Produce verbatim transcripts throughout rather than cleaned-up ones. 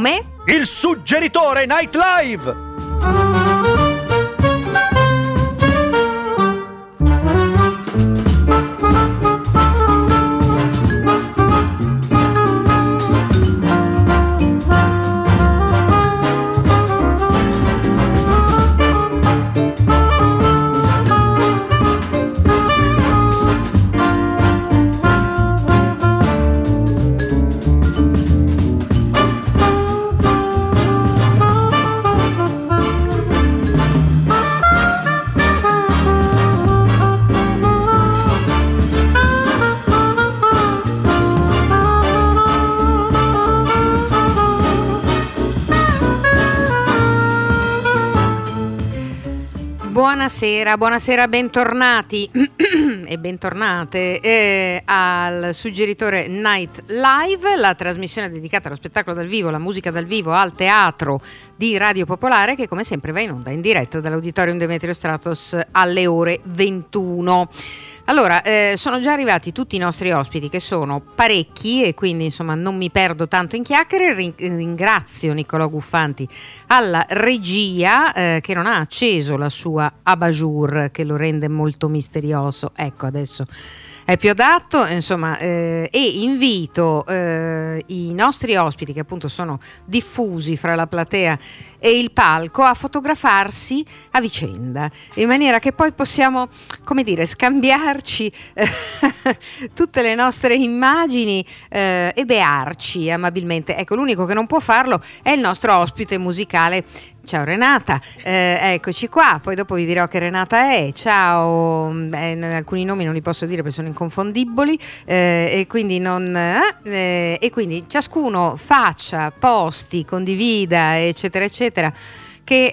Come? Il suggeritore Night Live! Buonasera, buonasera, bentornati e bentornate eh, al suggeritore Night Live, la trasmissione dedicata allo spettacolo dal vivo, la musica dal vivo al teatro di Radio Popolare, che come sempre va in onda in diretta dall'Auditorium Demetrio Stratos alle ore ventuno. Allora, eh, sono già arrivati tutti i nostri ospiti, che sono parecchi, e quindi insomma non mi perdo tanto in chiacchiere. Ringrazio Niccolò Guffanti alla regia, eh, che non ha acceso la sua abajur, che lo rende molto misterioso. Ecco, adesso è più adatto, insomma, eh, e invito eh, i nostri ospiti, che appunto sono diffusi fra la platea e il palco, a fotografarsi a vicenda, in maniera che poi possiamo, come dire, scambiarci eh, tutte le nostre immagini eh, e bearci amabilmente. Ecco, l'unico che non può farlo è il nostro ospite musicale. Ciao Renata, eh, eccoci qua, poi dopo vi dirò che Renata è. Ciao, eh, alcuni nomi non li posso dire perché sono inconfondibili, eh, e quindi non eh, e quindi ciascuno faccia, posti, condivida, eccetera eccetera, che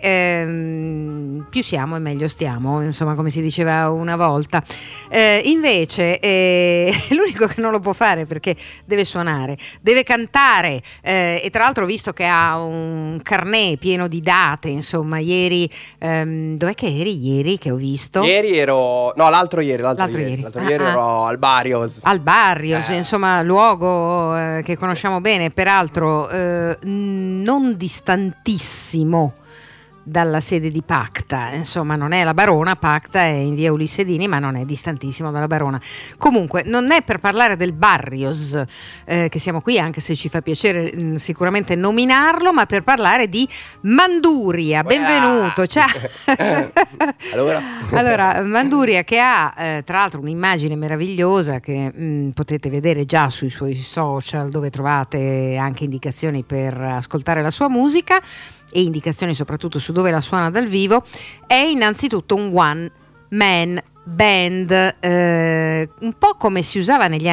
ehm, più siamo e meglio stiamo, insomma, come si diceva una volta. Eh, invece eh, l'unico che non lo può fare, perché deve suonare, deve cantare, eh, e tra l'altro, visto che ha un carnet pieno di date, insomma, ieri ehm, dov'è che eri ieri che ho visto? Ieri ero no l'altro ieri l'altro, l'altro ieri, ieri, l'altro ah, ieri ah. ero al Barrios al Barrios, eh. insomma, luogo eh, che conosciamo bene, peraltro eh, non distantissimo dalla sede di Pacta, insomma non è la Barona, Pacta è in via Ulissedini, ma non è distantissimo dalla Barona. Comunque non è per parlare del Barrios eh, che siamo qui, anche se ci fa piacere mh, sicuramente nominarlo, ma per parlare di Manduria. Benvenuto, ciao. allora. allora Manduria, che ha eh, tra l'altro un'immagine meravigliosa che mh, potete vedere già sui suoi social, dove trovate anche indicazioni per ascoltare la sua musica e indicazioni soprattutto su dove la suona dal vivo. È innanzitutto un one man band, eh, un po' come si usava negli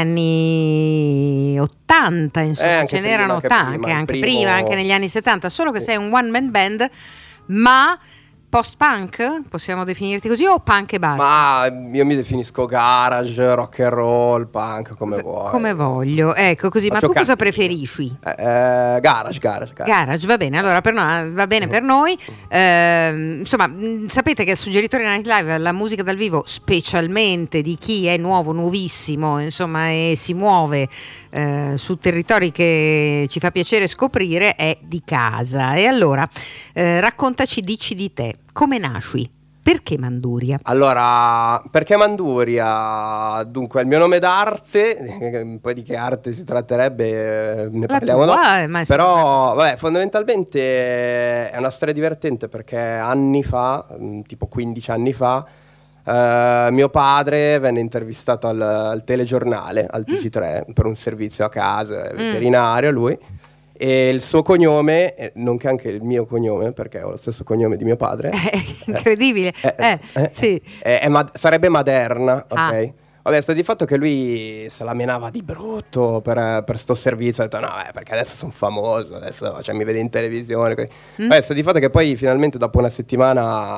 anni ottanta, insomma, eh, ce n'erano anche tanti, prima, anche primo... prima, anche negli anni settanta, solo che sei un one man band, ma post-punk, possiamo definirti così, o punk e basta? Ma io mi definisco garage, rock and roll, punk, come vuoi. Come voglio, ecco così. Faccio ma tu cosa cazzo. preferisci? Eh, eh, garage, garage, garage. Garage, va bene, allora per noi, va bene per noi. Eh, insomma, mh, sapete che al Suggeritore Night Live la musica dal vivo, specialmente di chi è nuovo, nuovissimo, insomma, e si muove eh, su territori che ci fa piacere scoprire, è di casa. E allora, eh, raccontaci, dici di te. Come nasci? Perché Manduria? Allora, perché Manduria? Dunque, il mio nome d'arte, poi di che arte si tratterebbe, eh, ne La parliamo tua, dopo. eh, ma Però, vabbè, fondamentalmente è una storia divertente, perché anni fa, tipo quindici anni fa, eh, mio padre venne intervistato al, al telegiornale, al T G tre, mm. per un servizio a casa, veterinario, lui. E il suo cognome, nonché anche il mio cognome, perché ho lo stesso cognome di mio padre. È incredibile. Eh, eh, eh, sì. eh, è ma- sarebbe Maderna, ok? Ah. Vabbè, sta di fatto che lui se la menava di brutto per, per sto servizio. Ha detto no, eh, perché adesso sono famoso, adesso cioè, mi vede in televisione. Mm. Vabbè, sta di fatto che poi finalmente dopo una settimana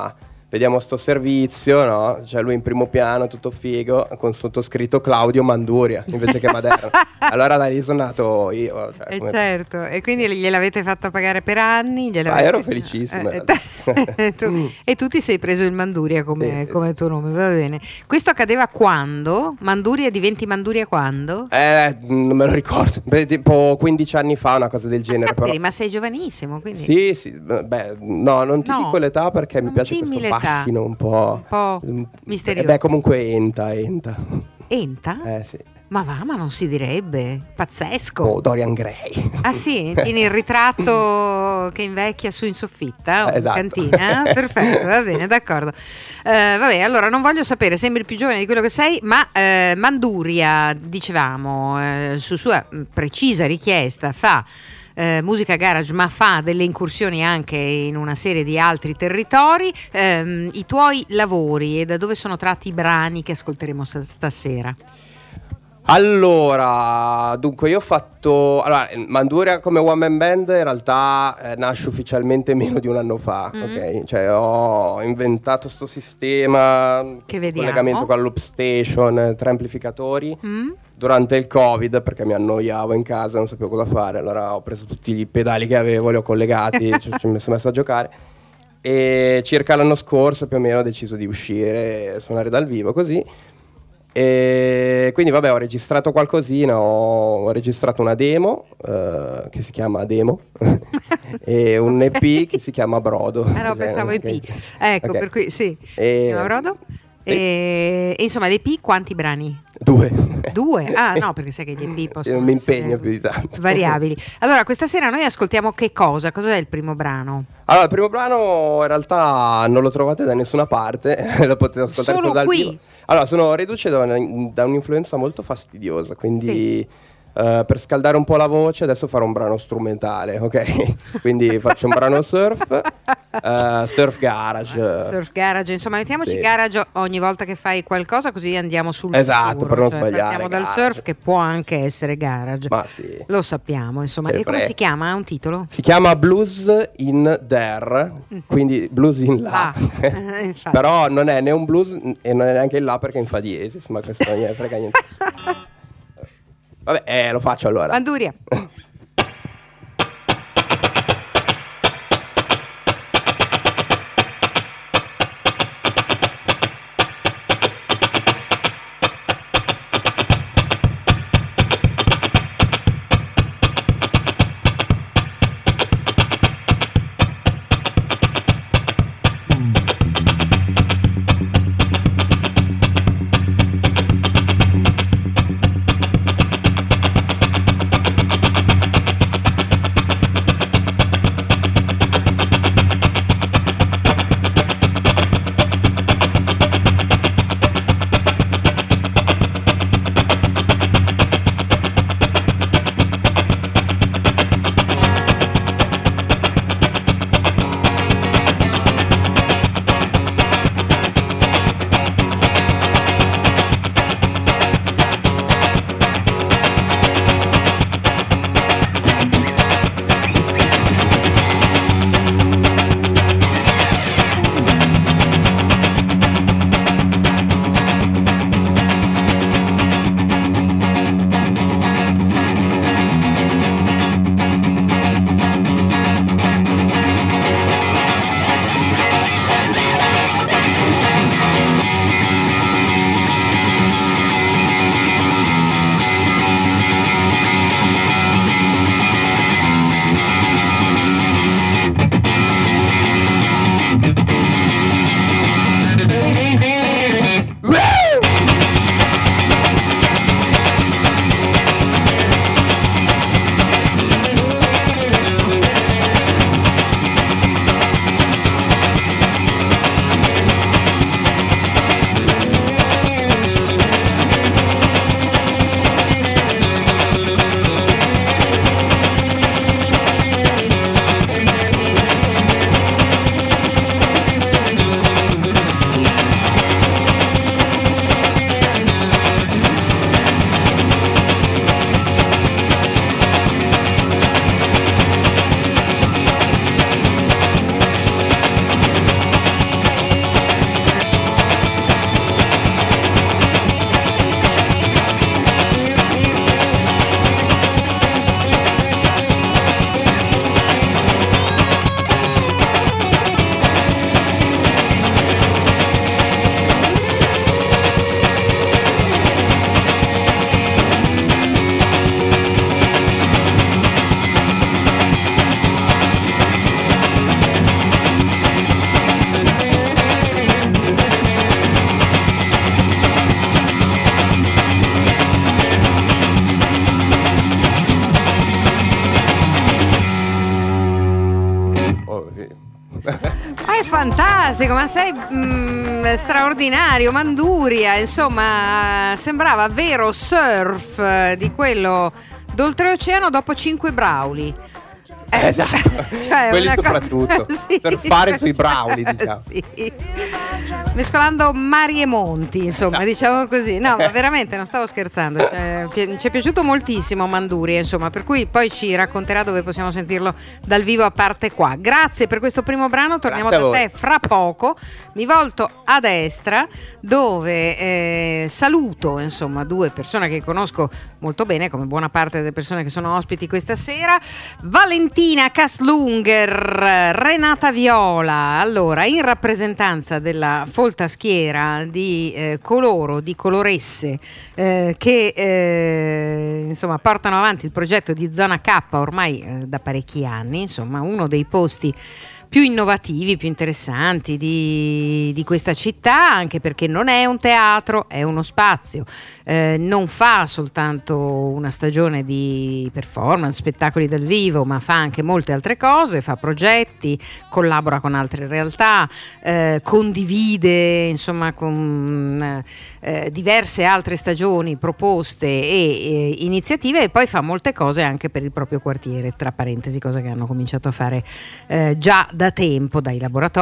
vediamo sto servizio, no? Cioè lui in primo piano, tutto figo, con sottoscritto Claudio Manduria invece che Maderna. Allora da lì sono nato io. Cioè, eh come... certo, e quindi gliel'avete fatto pagare per anni? Ah, ero felicissimo. Eh, e, tu, e tu ti sei preso il Manduria come, sì, sì, come sì. tuo nome, va bene. Questo accadeva quando? Manduria diventi Manduria quando? Eh, non me lo ricordo, beh, tipo quindici anni fa, una cosa del genere. Capiri, però... ma sei giovanissimo, quindi... Sì, sì, beh, no, non ti No, dico l'età perché mi non piace dimmi questo l'età. fascino un po'... Un po' mm, misterioso. Beh, comunque enta, enta. Enta? Eh sì. Ma va, ma non si direbbe. Pazzesco. Oh, Dorian Gray. Ah sì? Tieni il ritratto che invecchia su in soffitta, in Esatto. cantina? Perfetto, va bene, d'accordo. Eh, vabbè, allora non voglio sapere, sembri più giovane di quello che sei, ma eh, Manduria, dicevamo, eh, su sua precisa richiesta fa eh, musica garage, ma fa delle incursioni anche in una serie di altri territori. Eh, I tuoi lavori e da dove sono tratti i brani che ascolteremo s- stasera? Allora, dunque io ho fatto... Allora, Manduria come one man band in realtà eh, nasce ufficialmente meno di un anno fa, Mm. ok? Cioè ho inventato sto sistema, Che vediamo. collegamento con la loop station, tre amplificatori, Mm? durante il Covid perché mi annoiavo in casa, non sapevo cosa fare, allora ho preso tutti i pedali che avevo, li ho collegati, ci, ci mi sono messo a giocare. E circa l'anno scorso più o meno ho deciso di uscire e suonare dal vivo così. E quindi vabbè, ho registrato qualcosina, ho, ho registrato una demo eh, che si chiama Demo e un E P che si chiama Brodo. Ah no, Ok, pensavo ok. E P. Ecco, Ok. per cui sì, E- si chiama Brodo. E, e insomma, l'E P quanti brani? Due. Due? Ah no, perché sai che gli E P possono Non mi essere impegno più di tanto. variabili. Allora, questa sera noi ascoltiamo che cosa? Cos'è il primo brano? Allora, il primo brano in realtà non lo trovate da nessuna parte, lo potete ascoltare Solo solo dal qui? vivo. Allora, sono reduce da, una- da un'influenza molto fastidiosa, quindi eh, per scaldare un po' la voce adesso farò un brano strumentale, ok? Quindi faccio un brano surf, eh, surf garage. Surf garage, insomma, mettiamoci Sì. garage ogni volta che fai qualcosa, così andiamo sul Esatto, sicuro. per non Cioè, sbagliare, partiamo dal garage. surf, che può anche essere garage. Ma sì. Lo sappiamo, insomma. Se E come frega. si chiama? Ha un titolo? Si chiama Blues in There, quindi blues in La. Ah, eh, infatti. Però non è né un blues e non è neanche in La perché è in Fa diesis, ma questo non gliene frega niente. Vabbè, eh, lo faccio allora. Manduria. Thank È fantastico, ma sei mm, straordinario, Manduria, insomma, sembrava vero surf eh, di quello d'oltreoceano dopo cinque Brauli. Eh, esatto, cioè quelli soprattutto cosa... sì. Per fare sui Brauli, diciamo. Sì. Mescolando mari e monti, insomma, no. diciamo così. No, ma veramente non stavo scherzando. Cioè, ci è piaciuto moltissimo Manduria, insomma, per cui poi ci racconterà dove possiamo sentirlo dal vivo a parte qua. Grazie per questo primo brano, torniamo da te fra poco. Mi volto a destra dove eh, saluto, insomma, due persone che conosco molto bene, come buona parte delle persone che sono ospiti questa sera. Valentina Kaslunger, Renata Viola. Allora, in rappresentanza della folta schiera di eh, coloro, di coloresse eh, che eh, insomma portano avanti il progetto di Zona K ormai eh, da parecchi anni, insomma uno dei posti più innovativi, più interessanti di, di questa città, anche perché non è un teatro, è uno spazio, eh, non fa soltanto una stagione di performance, spettacoli dal vivo, ma fa anche molte altre cose, fa progetti, collabora con altre realtà, eh, condivide insomma con eh, diverse altre stagioni, proposte e, e iniziative, e poi fa molte cose anche per il proprio quartiere, tra parentesi, cosa che hanno cominciato a fare eh, già da tempo, dai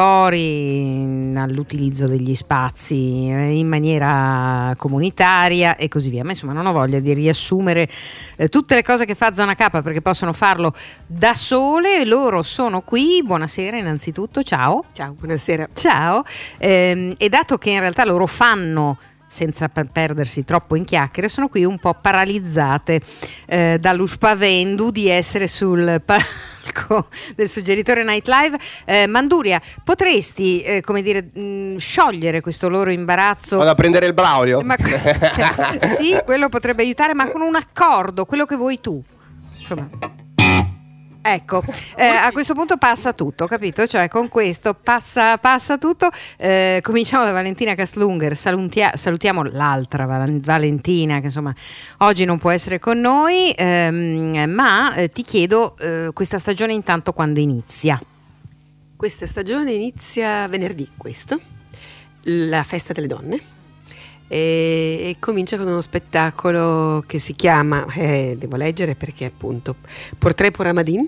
laboratori all'utilizzo degli spazi in maniera comunitaria e così via. Ma insomma non ho voglia di riassumere eh, tutte le cose che fa Zona K, perché possono farlo da sole. Loro sono qui. Buonasera innanzitutto, ciao. Ciao, buonasera. Ciao. Eh, e dato che in realtà loro fanno, senza perdersi troppo in chiacchiere, sono qui un po' paralizzate eh, dallo spavento di essere sul palco del Suggeritore Night Live. eh, Manduria, potresti eh, come dire mh, sciogliere questo loro imbarazzo? Vado a prendere il Braulio? Ma, sì, quello potrebbe aiutare, ma con un accordo, quello che vuoi tu, insomma. Ecco, eh, a questo punto passa tutto, capito? Cioè con questo passa, passa tutto. Eh, cominciamo da Valentina Kaslunger, salutia, salutiamo l'altra Val- Valentina che insomma oggi non può essere con noi, ehm, ma eh, ti chiedo eh, questa stagione intanto quando inizia? Questa stagione inizia venerdì, questo, la festa delle donne. E comincia con uno spettacolo che si chiama, eh, devo leggere perché appunto, Portrait pour Amadine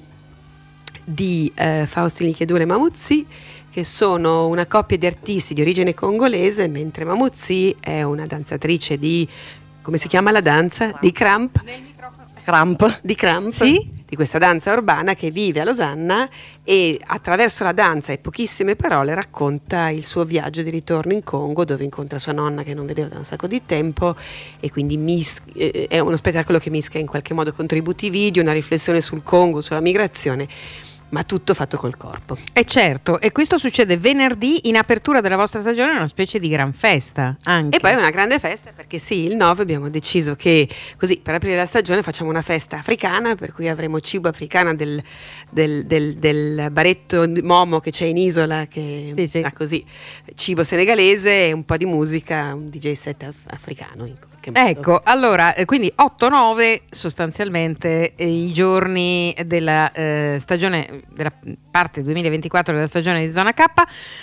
di eh, Faustin Lichedule e Mamuzzi, che sono una coppia di artisti di origine congolese, mentre Mamuzzi è una danzatrice di, come si chiama la danza? Di Cramp. Cramp. Di Cramp. Sì? Di questa danza urbana che vive a Losanna e attraverso la danza e pochissime parole racconta il suo viaggio di ritorno in Congo, dove incontra sua nonna che non vedeva da un sacco di tempo, e quindi mis- eh, è uno spettacolo che mischia in qualche modo contributi video, una riflessione sul Congo, sulla migrazione, ma tutto fatto col corpo. E certo, e questo succede venerdì in apertura della vostra stagione, una specie di gran festa anche. E poi è una grande festa perché sì, il nove abbiamo deciso che così per aprire la stagione facciamo una festa africana, per cui avremo cibo africano del, del, del, del baretto Momo che c'è in Isola, che sì, sì. ha così cibo senegalese e un po' di musica, un D J set af- africano. Ecco, allora, quindi otto nove sostanzialmente eh, i giorni della eh, stagione, della parte duemilaventiquattro della stagione di Zona K,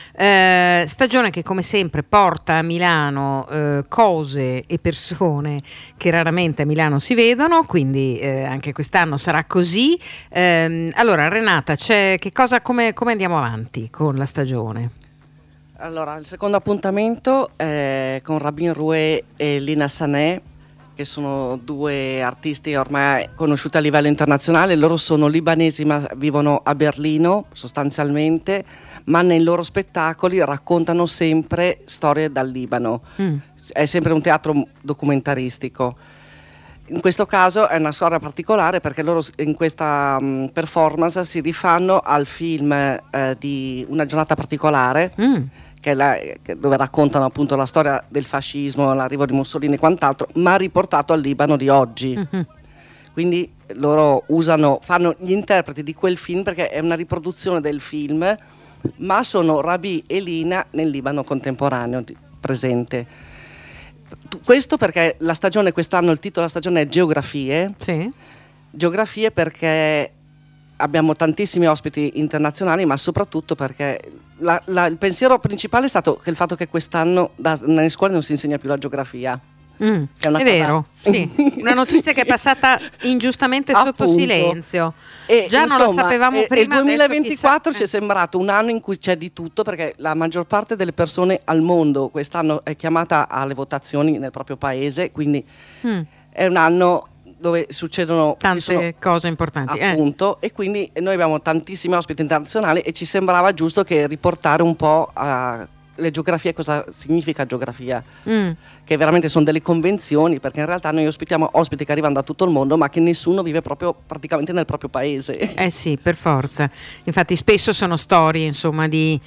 eh, stagione che come sempre porta a Milano eh, cose e persone che raramente a Milano si vedono, quindi eh, anche quest'anno sarà così. Eh, allora Renata, c'è, che cosa, come, come andiamo avanti con la stagione? Allora, il secondo appuntamento è con Rabin Roué e Lina Sané, che sono due artisti ormai conosciuti a livello internazionale. Loro sono libanesi ma vivono a Berlino sostanzialmente, ma nei loro spettacoli raccontano sempre storie dal Libano. Mm. È sempre un teatro documentaristico. In questo caso è una storia particolare perché loro in questa um, performance si rifanno al film eh, di Una giornata particolare, mm. che è la, che, dove raccontano appunto la storia del fascismo, l'arrivo di Mussolini e quant'altro, ma riportato al Libano di oggi. Mm-hmm. Quindi loro usano, fanno gli interpreti di quel film perché è una riproduzione del film, ma sono Rabi e Lina nel Libano contemporaneo di, presente. Questo perché la stagione quest'anno, il titolo della stagione è Geografie. Sì. Geografie perché abbiamo tantissimi ospiti internazionali, ma soprattutto perché la, la, il pensiero principale è stato che il fatto che quest'anno da, nelle scuole non si insegna più la geografia. Mm, è una è cosa... vero, sì. Una notizia che è passata ingiustamente sotto Appunto. silenzio. E, Già insomma, non la sapevamo e, prima. Il duemilaventiquattro chissà... ci è sembrato un anno in cui c'è di tutto, perché la maggior parte delle persone al mondo quest'anno è chiamata alle votazioni nel proprio paese, quindi mm. è un anno dove succedono tante sono, cose importanti, appunto, eh. E quindi noi abbiamo tantissimi ospiti internazionali e ci sembrava giusto che riportare un po' a le geografie, cosa significa geografia, mm. che veramente sono delle convenzioni, perché in realtà noi ospitiamo ospiti che arrivano da tutto il mondo, ma che nessuno vive proprio praticamente nel proprio paese. Eh sì, per forza. Infatti spesso sono storie, insomma, di,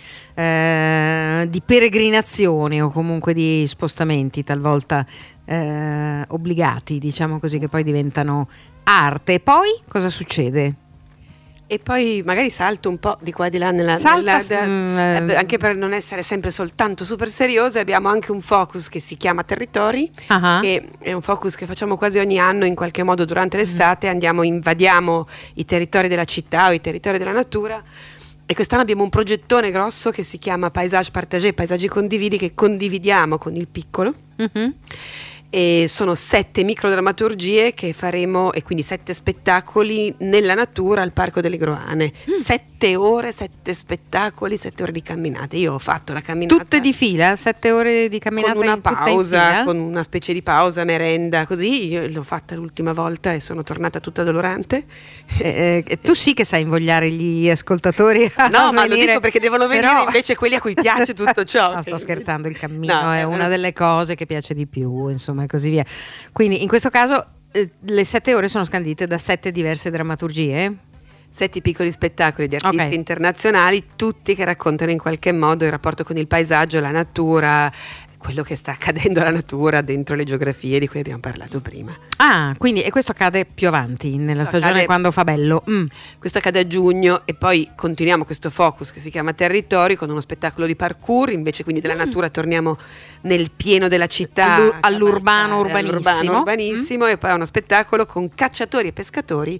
eh, di peregrinazioni o comunque di spostamenti, talvolta eh, obbligati, diciamo così, che poi diventano arte. E poi cosa succede? E poi magari salto un po' di qua e di là nella, Salta, nella mm, eh, anche per non essere sempre soltanto super seriose. Abbiamo anche un focus che si chiama Territori, uh-huh. che è un focus che facciamo quasi ogni anno, in qualche modo durante l'estate andiamo, invadiamo i territori della città o i territori della natura. E quest'anno abbiamo un progettone grosso che si chiama Paysage Partagé, paesaggi condividi, che condividiamo con il piccolo. Uh-huh. E sono sette microdrammaturgie che faremo, e quindi sette spettacoli nella natura al Parco delle Groane. Mm. Sette ore, sette spettacoli, sette ore di camminate. Io ho fatto la camminata tutte di fila, sette ore di camminata con una in, pausa, con una specie di pausa, merenda, così. Io l'ho fatta l'ultima volta e sono tornata tutta dolorante. Eh, eh, tu sì che sai invogliare gli ascoltatori a no, ma venire, lo dico perché devono venire però... invece quelli a cui piace tutto ciò. No, sto scherzando, il cammino no, è una delle cose che piace di più, insomma, e così via. Quindi in questo caso eh, le sette ore sono scandite da sette diverse drammaturgie? Sette piccoli spettacoli di artisti okay. internazionali, tutti che raccontano in qualche modo il rapporto con il paesaggio, la natura, quello che sta accadendo alla natura dentro le geografie di cui abbiamo parlato prima. Ah, quindi e questo accade più avanti nella stagione, accade, quando fa bello. Mm. Questo accade a giugno e poi continuiamo questo focus che si chiama Territori con uno spettacolo di parkour, invece quindi della mm. natura torniamo nel pieno della città, All'ur- all'urbano urbanissimo, all'urbano urbanissimo mm. e poi uno spettacolo con cacciatori e pescatori.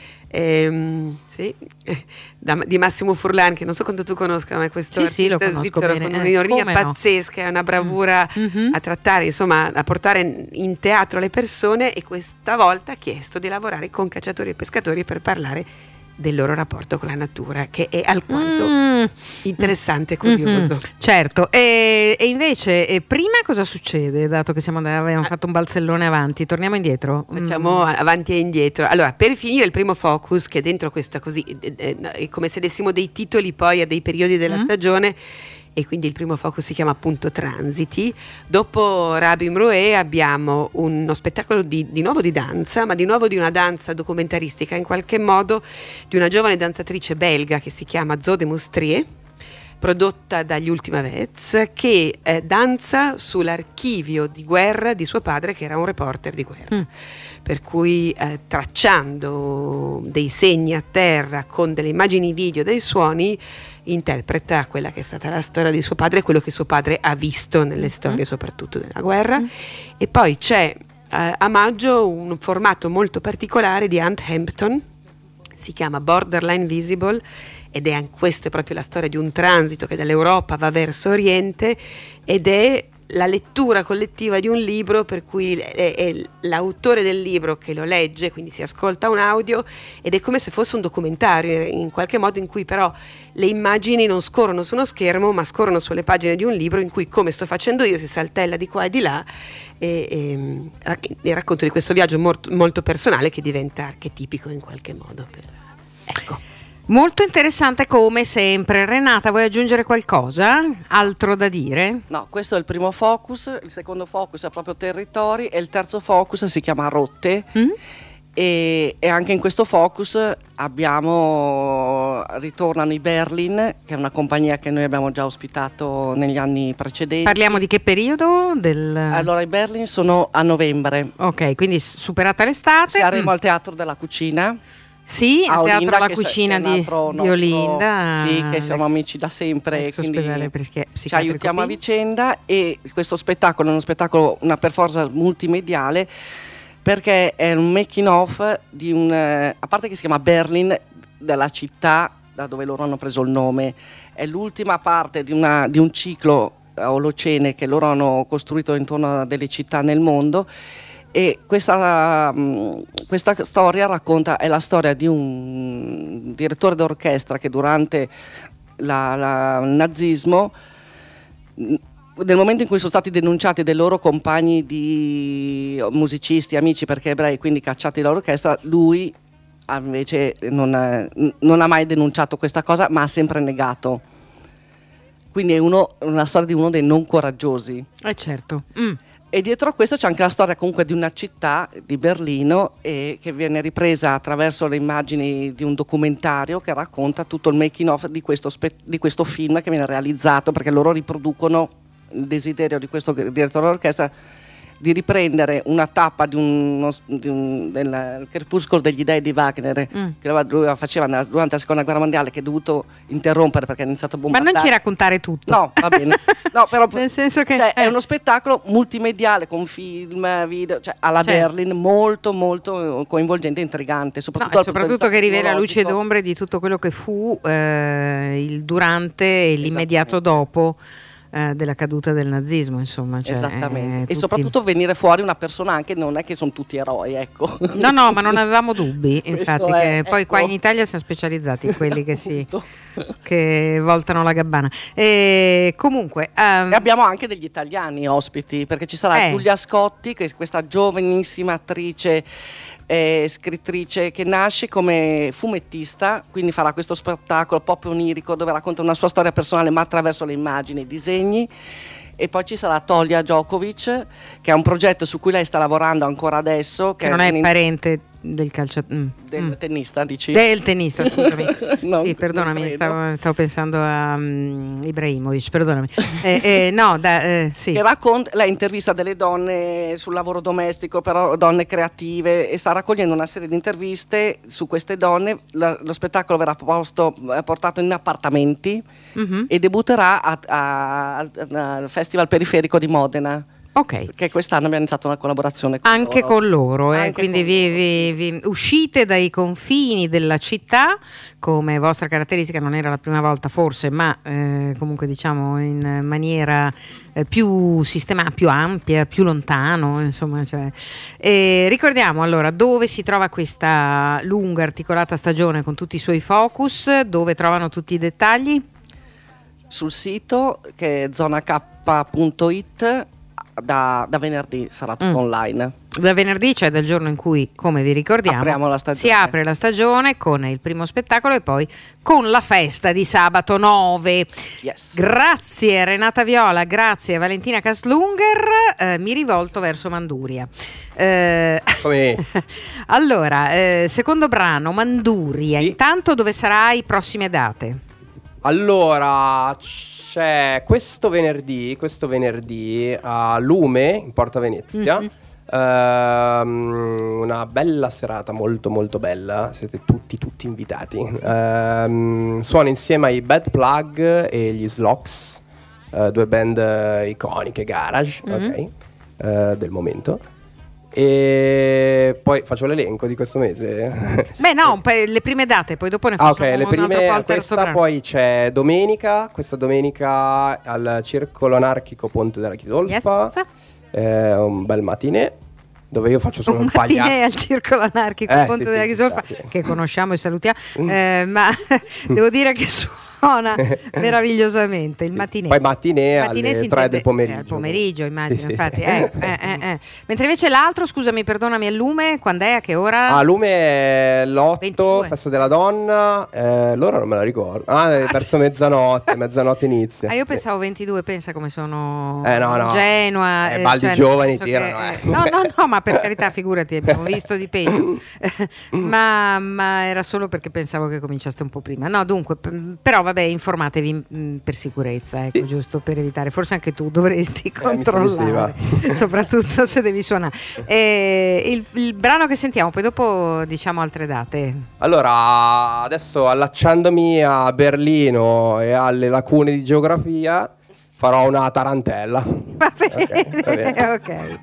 Ehm, sì, da, di Massimo Furlan, che non so quanto tu conosca, ma è questo sì, artista sì, svizzero bene. con un'ironia eh, pazzesca, è una bravura mm-hmm. a trattare, insomma, a portare in teatro le persone, e questa volta ha chiesto di lavorare con cacciatori e pescatori per parlare del loro rapporto con la natura, che è alquanto mm. interessante e curioso. Mm-hmm. Certo, e, e invece e prima cosa succede, dato che siamo andati, abbiamo fatto un balzellone avanti, torniamo indietro? Facciamo mm. avanti e indietro. Allora, per finire il primo focus, che dentro questa così è, è come se dessimo dei titoli poi a dei periodi della mm. stagione, e quindi il primo focus si chiama appunto Transiti. Dopo Rabbi Mroué abbiamo uno spettacolo di, di nuovo di danza, ma di nuovo di una danza documentaristica in qualche modo, di una giovane danzatrice belga che si chiama Zoe de Moustrier, prodotta dagli Ultimavets, che eh, danza sull'archivio di guerra di suo padre, che era un reporter di guerra. Mm. Per cui eh, tracciando dei segni a terra con delle immagini video, dei suoni, interpreta quella che è stata la storia di suo padre, quello che suo padre ha visto nelle storie, mm. soprattutto della guerra. Mm. E poi c'è eh, a maggio un formato molto particolare di Ant Hampton, si chiama Borderline Visible, ed è questo è proprio la storia di un transito che dall'Europa va verso Oriente, ed è la lettura collettiva di un libro per cui è, è l'autore del libro che lo legge, quindi si ascolta un audio ed è come se fosse un documentario in qualche modo, in cui però le immagini non scorrono su uno schermo ma scorrono sulle pagine di un libro, in cui, come sto facendo io, si saltella di qua e di là, e, e, e racconto di questo viaggio molto, molto personale che diventa archetipico in qualche modo per, ecco. Molto interessante come sempre. Renata, vuoi aggiungere qualcosa? Altro da dire? No, questo è il primo focus, il secondo focus è proprio Territori e il terzo focus si chiama Rotte. Mm? E, e anche in questo focus abbiamo ritornano i Berlin, che è una compagnia che noi abbiamo già ospitato negli anni precedenti. Parliamo di che periodo? Del... Allora, i Berlin sono a novembre. Ok, quindi superata l'estate. Saremo mm. al Teatro della Cucina. Sì, a al Teatro Olinda, La Cucina di, nostro, di Olinda. Sì, che siamo amici da sempre, quindi ci aiutiamo a vicenda. E questo spettacolo è uno spettacolo, una performance multimediale, perché è un making of di un, a parte che si chiama Berlin, della città da dove loro hanno preso il nome. È l'ultima parte di, una, di un ciclo olocene che loro hanno costruito intorno a delle città nel mondo, e questa, questa storia racconta, è la storia di un direttore d'orchestra che durante la, la, il nazismo, nel momento in cui sono stati denunciati dei loro compagni di musicisti, amici perché ebrei, quindi cacciati dall'orchestra, lui invece non ha, non ha mai denunciato questa cosa, ma ha sempre negato. Quindi è uno, una storia di uno dei non coraggiosi. Eh certo. Mm. E dietro a questo c'è anche la storia comunque di una città, di Berlino, e che viene ripresa attraverso le immagini di un documentario che racconta tutto il making of di questo, spe- di questo film che viene realizzato, perché loro riproducono il desiderio di questo direttore d'orchestra di riprendere una tappa di uno, di un, del Crepuscolo degli Dei di Wagner, mm. che lui faceva durante la seconda guerra mondiale, che è dovuto interrompere perché ha iniziato a bombardare. Ma non ci raccontare tutto. No, va bene. No, però nel senso che cioè, eh. è uno spettacolo multimediale con film, video, cioè alla certo. Berlin, molto molto coinvolgente e intrigante, soprattutto, no, soprattutto che rivela luce ed ombre di tutto quello che fu eh, il durante e l'immediato dopo Eh, della caduta del nazismo, insomma, cioè, esattamente, eh, e tutti... soprattutto venire fuori una persona, anche non è che sono tutti eroi, ecco. No, no, ma non avevamo dubbi, infatti, è, che poi ecco. qua in Italia siamo specializzati in quelli che si che voltano la gabbana. E comunque um... e abbiamo anche degli italiani ospiti, perché ci sarà eh. Giulia Scotti, che è questa giovanissima attrice eh, scrittrice che nasce come fumettista, quindi farà questo spettacolo pop onirico dove racconta una sua storia personale ma attraverso le immagini, i disegni. E poi ci sarà Tolja Djokovic, che è un progetto su cui lei sta lavorando ancora adesso, che, che non è in... parente del calciatore, mm. del mm. tennista, dici? Del tennista, scusami. no, sì, perdonami, stavo, stavo pensando a um, Ibrahimovic, perdonami. eh, eh, no, da, eh, sì. Che racconta, lei intervista delle donne sul lavoro domestico, però donne creative, e sta raccogliendo una serie di interviste su queste donne. La, lo spettacolo verrà posto, portato in appartamenti mm-hmm. e debutterà al Festival Periferico di Modena. Ok. Perché quest'anno abbiamo iniziato una collaborazione con anche loro. con loro, eh? Anche quindi con vi, loro, vi, sì. vi uscite dai confini della città, come vostra caratteristica. Non era la prima volta forse, ma eh, comunque diciamo in maniera eh, più sistemata, più ampia, più lontano, insomma, cioè. E ricordiamo allora dove si trova questa lunga articolata stagione con tutti i suoi focus, dove trovano tutti i dettagli? Sul sito, che è zona k punto it. Da, da venerdì sarà tutto mm. online. Da venerdì, cioè dal giorno in cui, come vi ricordiamo, la si apre la stagione con il primo spettacolo e poi con la festa di sabato nove. Yes. Grazie Renata Viola, grazie Valentina Kaslunger. Eh, mi rivolto verso Manduria. Eh, allora, eh, secondo brano Manduria. Sì. Intanto dove sarai prossime date? Allora, c'è questo venerdì, questo venerdì a Lume in Porta Venezia. Mm-hmm. Uh, una bella serata, molto molto bella. Siete tutti tutti invitati. Uh, suono insieme ai Bad Plug e gli Slox, uh, due band uh, iconiche garage, mm-hmm. ok, uh, del momento. E poi faccio l'elenco di questo mese. Beh no, le prime date, poi dopo ne facciamo ah, ok, le prime, un altro po' al terzo questa poi c'è domenica, questa domenica al Circolo Anarchico Ponte della Chisolfa. Yes. Eh, un bel matinè dove io faccio solo un, un pagliaccio. Matinè al Circolo Anarchico eh, Ponte sì, della sì, Chisolfa, sì, sì. che conosciamo e salutiamo, mm. eh, ma devo dire che su meravigliosamente il matinè. Poi matinè, matinè alle tre del pomeriggio. Al pomeriggio, immagino, sì, infatti. Sì. Eh, eh, eh, eh. Mentre invece l'altro, scusami, perdonami, a Lume, quando è? A che ora? A Lume è l'otto, ventidue. Festa della Donna. Eh, l'ora non me la ricordo. Ah, è verso mezzanotte, mezzanotte inizia. Ah, io pensavo ventidue, pensa come sono eh, no, no. ingenua. Eh, baldi cioè, giovani che, tirano. Eh. No, no, no, ma per carità, figurati, abbiamo visto di peggio. ma, ma era solo perché pensavo che cominciaste un po' prima. No, dunque, p- però vabbè, informatevi mh, per sicurezza, ecco, sì. giusto per evitare. Forse anche tu dovresti eh, controllare, soprattutto se devi suonare. E il, il brano che sentiamo, poi dopo diciamo altre date. Allora, adesso allacciandomi a Berlino e alle lacune di geografia, farò una tarantella. Va bene, okay, va bene. Ok.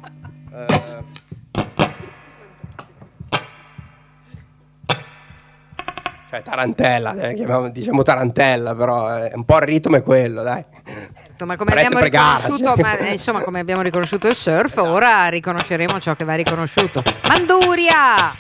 Uh, Cioè tarantella, eh, chiamiamo, diciamo tarantella, però è un po' il ritmo è quello, dai. Ma come Parece abbiamo pregare, riconosciuto, cioè. ma, insomma, come abbiamo riconosciuto il surf, ora riconosceremo ciò che va riconosciuto. Manduria!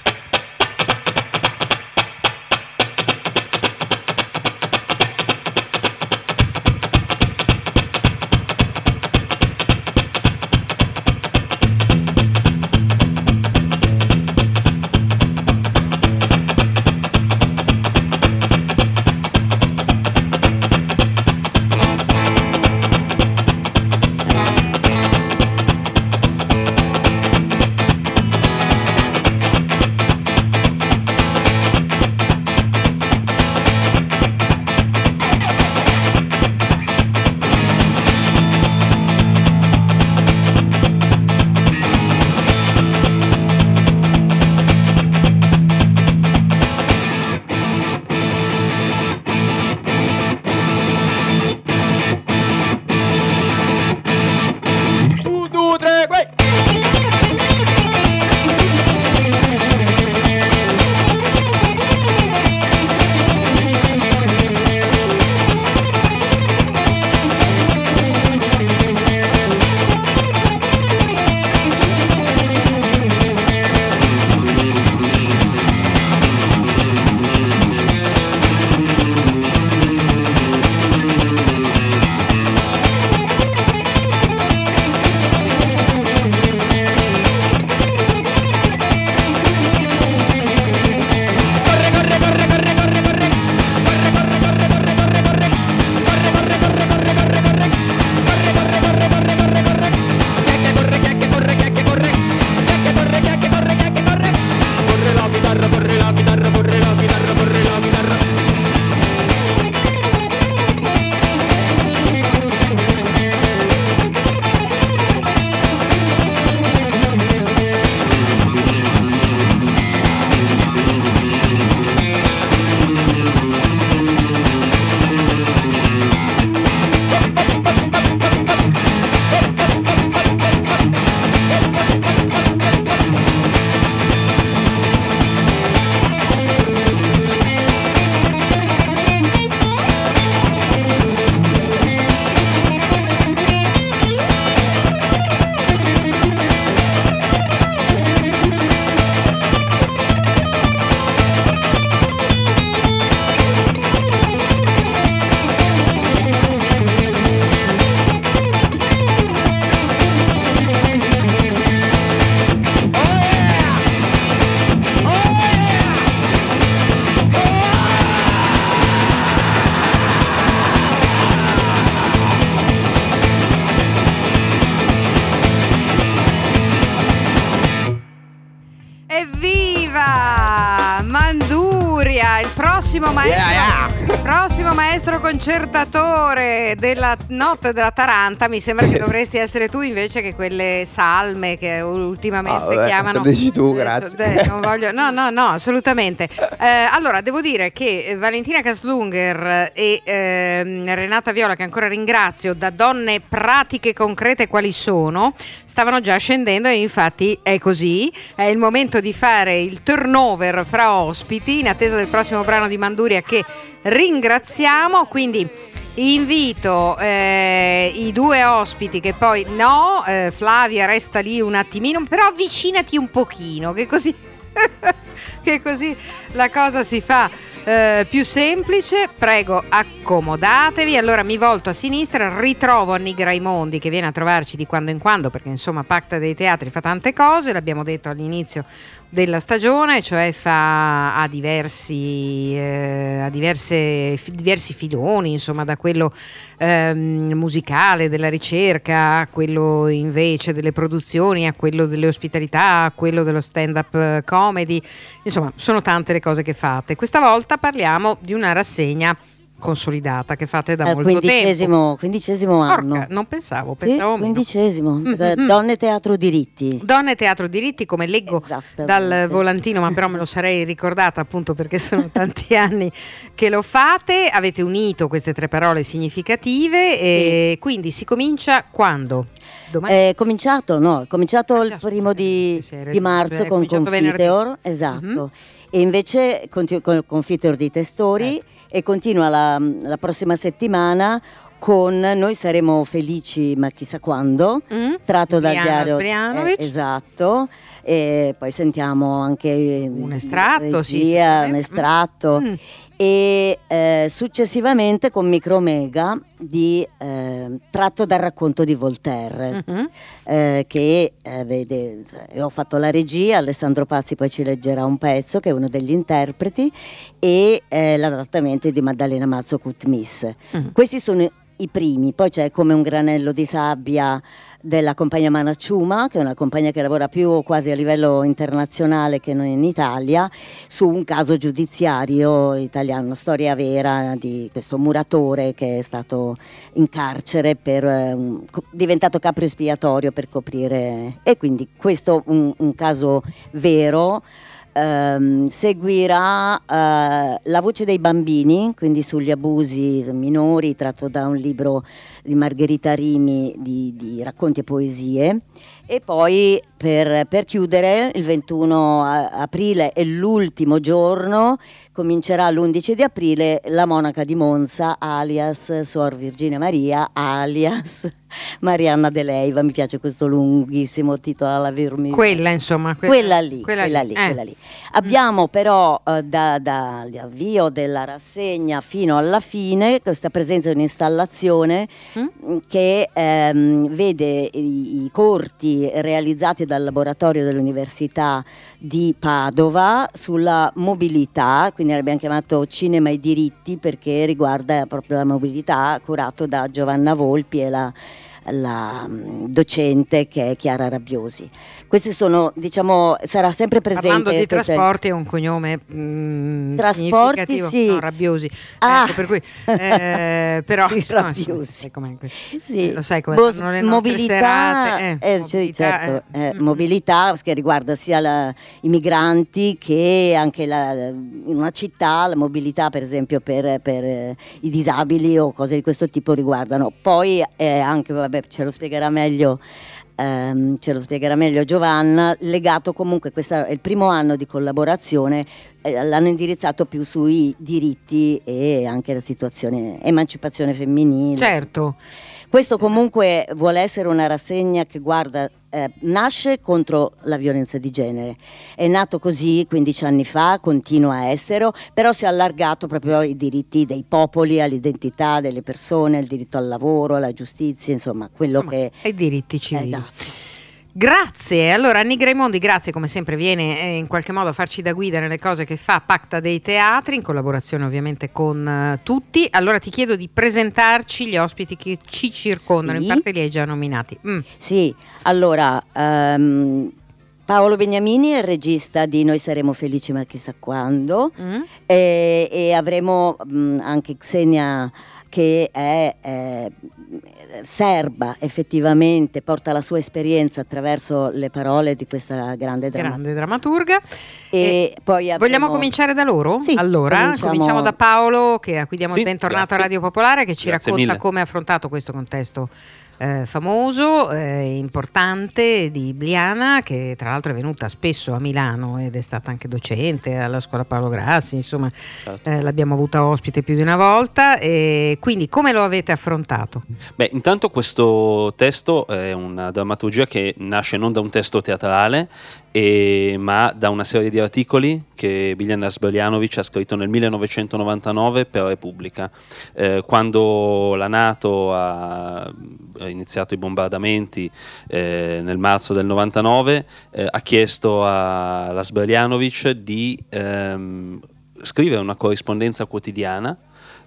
prossimo maestro, yeah, yeah. prossimo maestro concertatore della notte della Taranta. Mi sembra che dovresti essere tu invece che quelle salme che ultimamente oh, vabbè, chiamano. Lo dici tu, grazie. Deh, non voglio, no, no, no, assolutamente. Eh, allora, devo dire che Valentina Kaslunger e eh, Renata Viola, che ancora ringrazio, da donne pratiche concrete quali sono, stavano già scendendo, e infatti è così. È il momento di fare il turnover fra ospiti in attesa del prossimo brano di Manduria, che ringraziamo. Quindi invito eh, i due ospiti, che poi no, eh, Flavia resta lì un attimino, però avvicinati un pochino, che così che così la cosa si fa eh, più semplice. Prego, accomodatevi. Allora mi volto a sinistra, ritrovo Annig Raimondi, che viene a trovarci di quando in quando, perché insomma Pacta dei Teatri fa tante cose, l'abbiamo detto all'inizio della stagione, cioè fa a diversi eh, a diverse fi, diversi filoni, insomma, da quello ehm, musicale, della ricerca, a quello invece delle produzioni, a quello delle ospitalità, a quello dello stand-up comedy. Insomma, sono tante le cose che fate. Questa volta parliamo di una rassegna consolidata che fate da Al molto quindicesimo, tempo. quindicesimo anno. Porca, non pensavo, Sì, pensavo meno. quindicesimo. Mm-hmm. Donne Teatro Diritti. Donne Teatro Diritti, come leggo dal volantino, ma però me lo sarei ricordata appunto perché sono tanti anni che lo fate. Avete unito queste tre parole significative e Sì. quindi si comincia quando? Domani? È cominciato, no, è cominciato Ah, il già, primo di, sì, sì, di marzo è con cominciato Confiteor, venerdì. esatto, Mhm. e invece conti- con Confiteor di Testori Certo. e continua la, la prossima settimana con Noi saremo felici ma chissà quando, Mm? tratto dal Diana diario, Sbrianovic. eh, esatto, e poi sentiamo anche Un estratto, sì, regia, un sicuramente. estratto. Mm. E eh, successivamente con Micromega di eh, tratto dal racconto di Voltaire, Mhm. eh, che eh, vede, io ho fatto la regia, Alessandro Pazzi poi ci leggerà un pezzo che è uno degli interpreti, e eh, l'adattamento di Maddalena Mazzo Cutmis. Mm. Questi sono i primi, poi c'è Come un granello di sabbia della compagnia Manacciuma, che è una compagnia che lavora più quasi a livello internazionale che non in Italia, su un caso giudiziario italiano, una storia vera di questo muratore che è stato in carcere per eh, un- co- diventato capro espiatorio per coprire, e quindi questo un, un caso vero. Ehm, seguirà eh, La voce dei bambini, quindi sugli abusi minori, tratto da un libro di Margherita Rimi di, di racconti e poesie. E poi per, per chiudere, il ventuno a- aprile è l'ultimo giorno, comincerà l'undici di aprile La monaca di Monza, alias Suor Virginia Maria, alias Marianna De Leiva. Mi piace questo lunghissimo titolo alla Virmi. Quella insomma, Quella lì, quella lì, Eh. quella lì. Abbiamo però eh, da- dall'avvio della rassegna fino alla fine questa presenza di un'installazione Mm? mh, che ehm, vede i, i corti realizzati dal laboratorio dell'Università di Padova sulla mobilità, quindi l'abbiamo chiamato Cinema e diritti perché riguarda proprio la mobilità, curato da Giovanna Volpi e la la mh, docente che è Chiara Rabbiosi. Questi sono, diciamo, sarà sempre presente. Parlando di queste- trasporti è un cognome mm, Trasporti, significativo. sì. No, Rabbiosi. Ah. Ecco, per cui, eh, però Sì, no, insomma, Rabbiosi. sai com'è que- Sì. eh, lo sai come Boh, vanno le nostre mobilità, serate. Eh, eh, sì, mobilità, certo, eh. eh, Mm. mobilità che riguarda sia la- i migranti che anche la- in una città la mobilità, per esempio per, per, eh, i disabili o cose di questo tipo riguardano. Poi eh, anche, vabbè, ce lo spiegherà meglio ehm, ce lo spiegherà meglio Giovanna, legato comunque, questo è il primo anno di collaborazione, eh, l'hanno indirizzato più sui diritti e anche la situazione emancipazione femminile. Certo. Questo comunque vuole essere una rassegna che guarda, eh, nasce contro la violenza di genere, è nato così quindici anni fa, continua a essere, però si è allargato proprio ai diritti dei popoli, all'identità delle persone, al diritto al lavoro, alla giustizia, insomma quello Insomma, che... ai diritti civili. Esatto. Grazie, allora Anni Graimondi, grazie come sempre, viene eh, in qualche modo a farci da guida nelle cose che fa Pacta dei Teatri, in collaborazione ovviamente con eh, tutti. Allora ti chiedo di presentarci gli ospiti che ci circondano, Sì. in parte li hai già nominati. Mm. Sì, allora ehm, Paolo Beniamini è il regista di Noi saremo felici ma chissà quando, Mm. e, e avremo mh, anche Xenia che è eh, serba, effettivamente porta la sua esperienza attraverso le parole di questa grande drammaturga. Grande drammaturga. E E poi avremo- Vogliamo cominciare da loro? Sì, allora, cominciamo- cominciamo da Paolo, che, a cui diamo Sì, il bentornato grazie. a Radio Popolare, che ci Grazie racconta mille. come ha affrontato questo contesto eh, famoso, eh, importante di Bliana, che tra l'altro è venuta spesso a Milano ed è stata anche docente alla scuola Paolo Grassi, insomma Certo. eh, l'abbiamo avuta ospite più di una volta. E quindi come lo avete affrontato? Beh, intanto questo testo è una drammaturgia che nasce non da un testo teatrale, e- ma da una serie di articoli che Biljana Sbrljanović ha scritto nel millenovecentonovantanove per Repubblica. Eh, quando la NATO ha, ha iniziato i bombardamenti eh, nel marzo del novantanove, eh, ha chiesto alla Sbrljanović di ehm, scrivere una corrispondenza quotidiana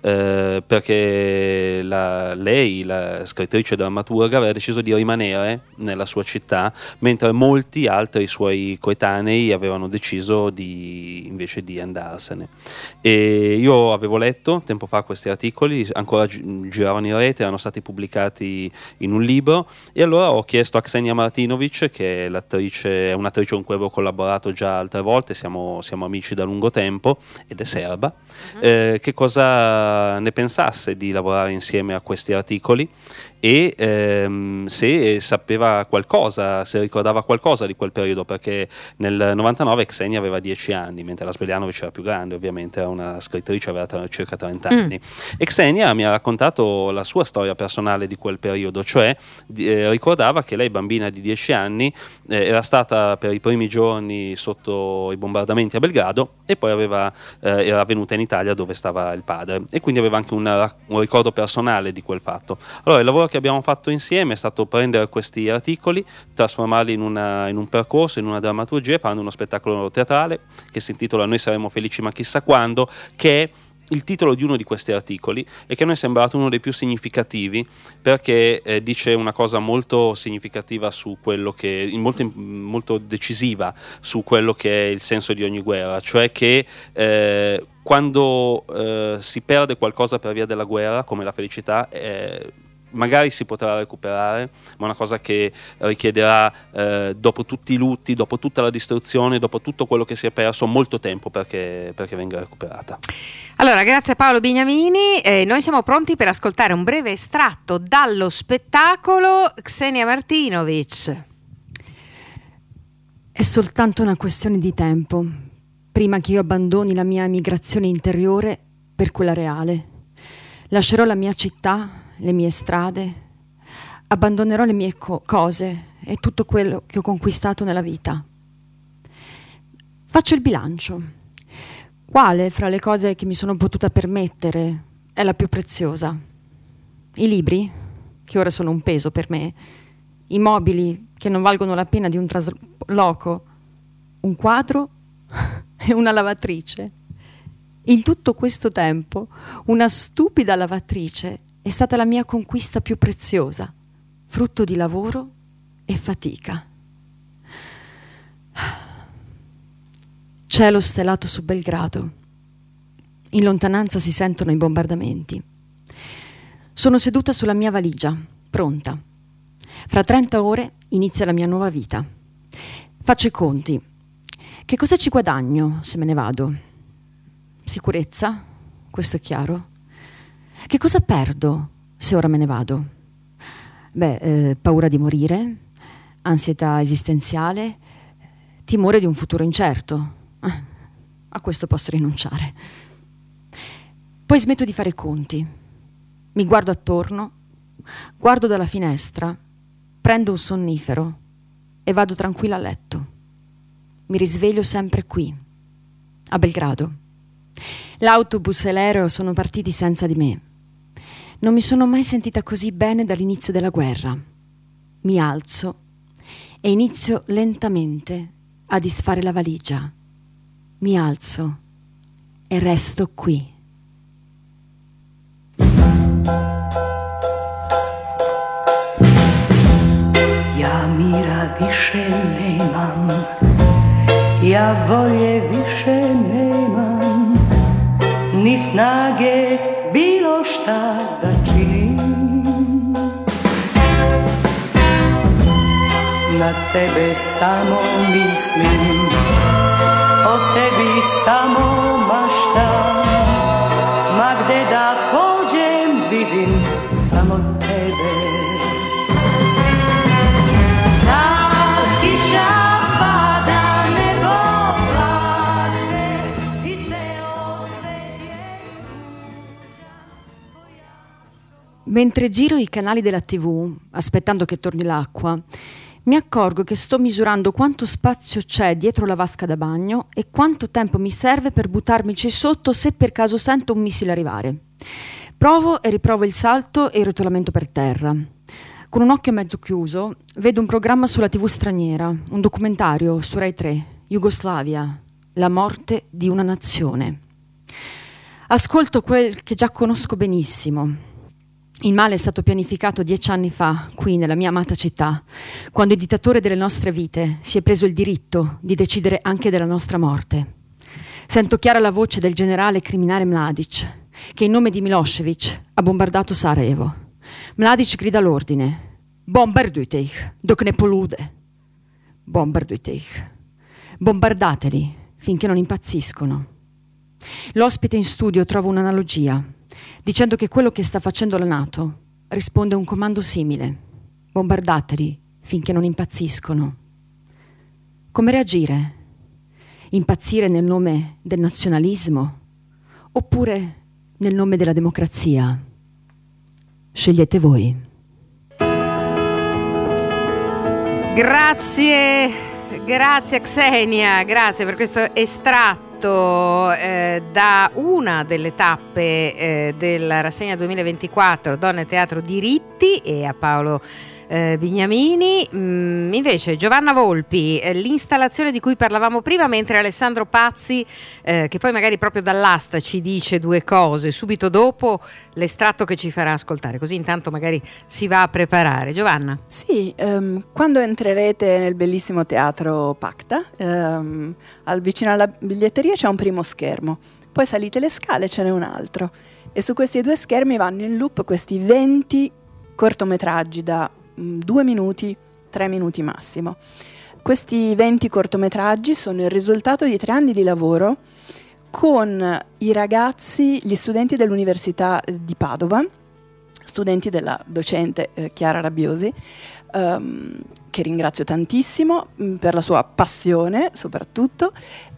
eh, perché la, lei, la scrittrice drammaturga, aveva deciso di rimanere nella sua città, mentre molti altri suoi coetanei avevano deciso di, invece di andarsene. E io avevo letto tempo fa questi articoli, ancora gi- giravano in rete, erano stati pubblicati in un libro, e allora ho chiesto a Ksenia Martinovic, che è l'attrice, è un'attrice con cui avevo collaborato già altre volte, siamo, siamo amici da lungo tempo ed è serba, uh-huh. eh, che cosa ne pensasse di lavorare insieme a questi articoli e ehm, se sapeva qualcosa, se ricordava qualcosa di quel periodo, perché nel novantanove Ksenia aveva dieci anni, mentre la Sbelianovic era più grande, ovviamente era una scrittrice, aveva tra, circa trenta anni. Mm. E Ksenia mi ha raccontato la sua storia personale di quel periodo, cioè eh, ricordava che lei, bambina di dieci anni, eh, era stata per i primi giorni sotto i bombardamenti a Belgrado e poi aveva, eh, era venuta in Italia dove stava il padre, e quindi aveva anche una, un ricordo personale di quel fatto. Allora il lavoro che abbiamo fatto insieme è stato prendere questi articoli, trasformarli in, una, in un percorso, in una drammaturgia, fare uno spettacolo teatrale che si intitola Noi saremo felici ma chissà quando, che è il titolo di uno di questi articoli e che a noi è sembrato uno dei più significativi, perché eh, dice una cosa molto significativa su quello che, molto, molto decisiva su quello che è il senso di ogni guerra, cioè che eh, quando eh, si perde qualcosa per via della guerra, come la felicità, eh, magari si potrà recuperare, ma è una cosa che richiederà eh, dopo tutti i lutti, dopo tutta la distruzione, dopo tutto quello che si è perso, molto tempo perché, perché venga recuperata. Allora, grazie a Paolo Bignamini, eh, noi siamo pronti per ascoltare un breve estratto dallo spettacolo. Ksenia Martinovic. È soltanto una questione di tempo prima che io abbandoni la mia emigrazione interiore per quella reale. Lascerò la mia città, le mie strade, abbandonerò le mie co- cose e tutto quello che ho conquistato nella vita. Faccio il bilancio. Quale fra le cose che mi sono potuta permettere è la più preziosa? I libri, che ora sono un peso per me, i mobili che non valgono la pena di un trasloco, un quadro e una lavatrice. In tutto questo tempo, una stupida lavatrice è stata la mia conquista più preziosa, frutto di lavoro e fatica. Cielo stellato su Belgrado. In lontananza si sentono i bombardamenti. Sono seduta sulla mia valigia, pronta. Fra trenta ore inizia la mia nuova vita. Faccio i conti. Che cosa ci guadagno se me ne vado? Sicurezza, questo è chiaro. Che cosa perdo se ora me ne vado? Beh, eh, paura di morire, ansietà esistenziale, timore di un futuro incerto. Eh, a questo posso rinunciare. Poi smetto di fare i conti. Mi guardo attorno, guardo dalla finestra, prendo un sonnifero e vado tranquilla a letto. Mi risveglio sempre qui, a Belgrado. L'autobus e l'aereo sono partiti senza di me. Non mi sono mai sentita così bene dall'inizio della guerra. Mi alzo e inizio lentamente a disfare la valigia. Mi alzo e resto qui. Ja mira više nemam, ja volje više nemam, ni snage bilo šta da činim. Na tebe samo mislim, o tebi samo maštam, ma gde da pođem vidim samo tebe. Sad kiša pada, nebo plače i ceo svet je Mentre giro i canali della tivù, aspettando che torni l'acqua, mi accorgo che sto misurando quanto spazio c'è dietro la vasca da bagno e quanto tempo mi serve per buttarmici sotto se per caso sento un missile arrivare. Provo e riprovo il salto e il rotolamento per terra. Con un occhio mezzo chiuso vedo un programma sulla tivù straniera, un documentario su Rai tre, Jugoslavia, la morte di una nazione. Ascolto quel che già conosco benissimo. Il male è stato pianificato dieci anni fa, qui nella mia amata città, quando il dittatore delle nostre vite si è preso il diritto di decidere anche della nostra morte. Sento chiara la voce del generale criminale Mladic, che in nome di Milošević ha bombardato Sarajevo. Mladic grida l'ordine: bombardujte ih, dok ne polude. Bombardujte ih. Bombardateli finché non impazziscono. L'ospite in studio trova un'analogia, dicendo che quello che sta facendo la NATO risponde a un comando simile: bombardateli finché non impazziscono. Come reagire? Impazzire nel nome del nazionalismo oppure nel nome della democrazia? Scegliete voi. Grazie, grazie Xenia, grazie per questo estratto eh, da una delle tappe eh, della rassegna duemilaventiquattro Donne Teatro Diritti, e a Paolo eh, Bignamini. Mm, invece Giovanna Volpi, eh, l'installazione di cui parlavamo prima, mentre Alessandro Pazzi, eh, che poi magari proprio dall'asta ci dice due cose subito dopo l'estratto che ci farà ascoltare, così intanto magari si va a preparare. Giovanna. Sì, um, quando entrerete nel bellissimo teatro Pacta, um, al vicino alla biglietteria c'è un primo schermo, poi salite le scale, ce n'è un altro, e su questi due schermi vanno in loop questi venti cortometraggi da um, due minuti, tre minuti massimo. Questi venti cortometraggi sono il risultato di tre anni di lavoro con i ragazzi, gli studenti dell'Università di Padova, studenti della docente eh, Chiara Rabbiosi, um, che ringrazio tantissimo mh, per la sua passione soprattutto,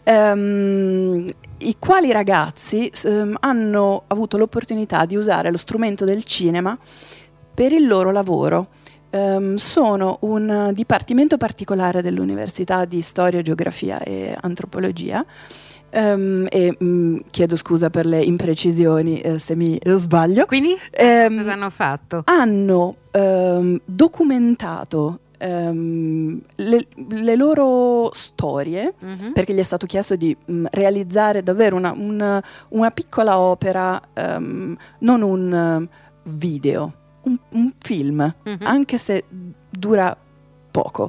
um, i quali ragazzi um, hanno avuto l'opportunità di usare lo strumento del cinema per il loro lavoro. Um, sono un dipartimento particolare dell'Università di Storia, Geografia e Antropologia. Um, e um, chiedo scusa per le imprecisioni eh, se mi eh, sbaglio. Quindi um, cosa hanno fatto? Hanno um, documentato um, le, le loro storie, Mm-hmm. perché gli è stato chiesto di um, realizzare davvero una, una, una piccola opera, um, non un um, video, un, un film, Mhm. anche se dura poco.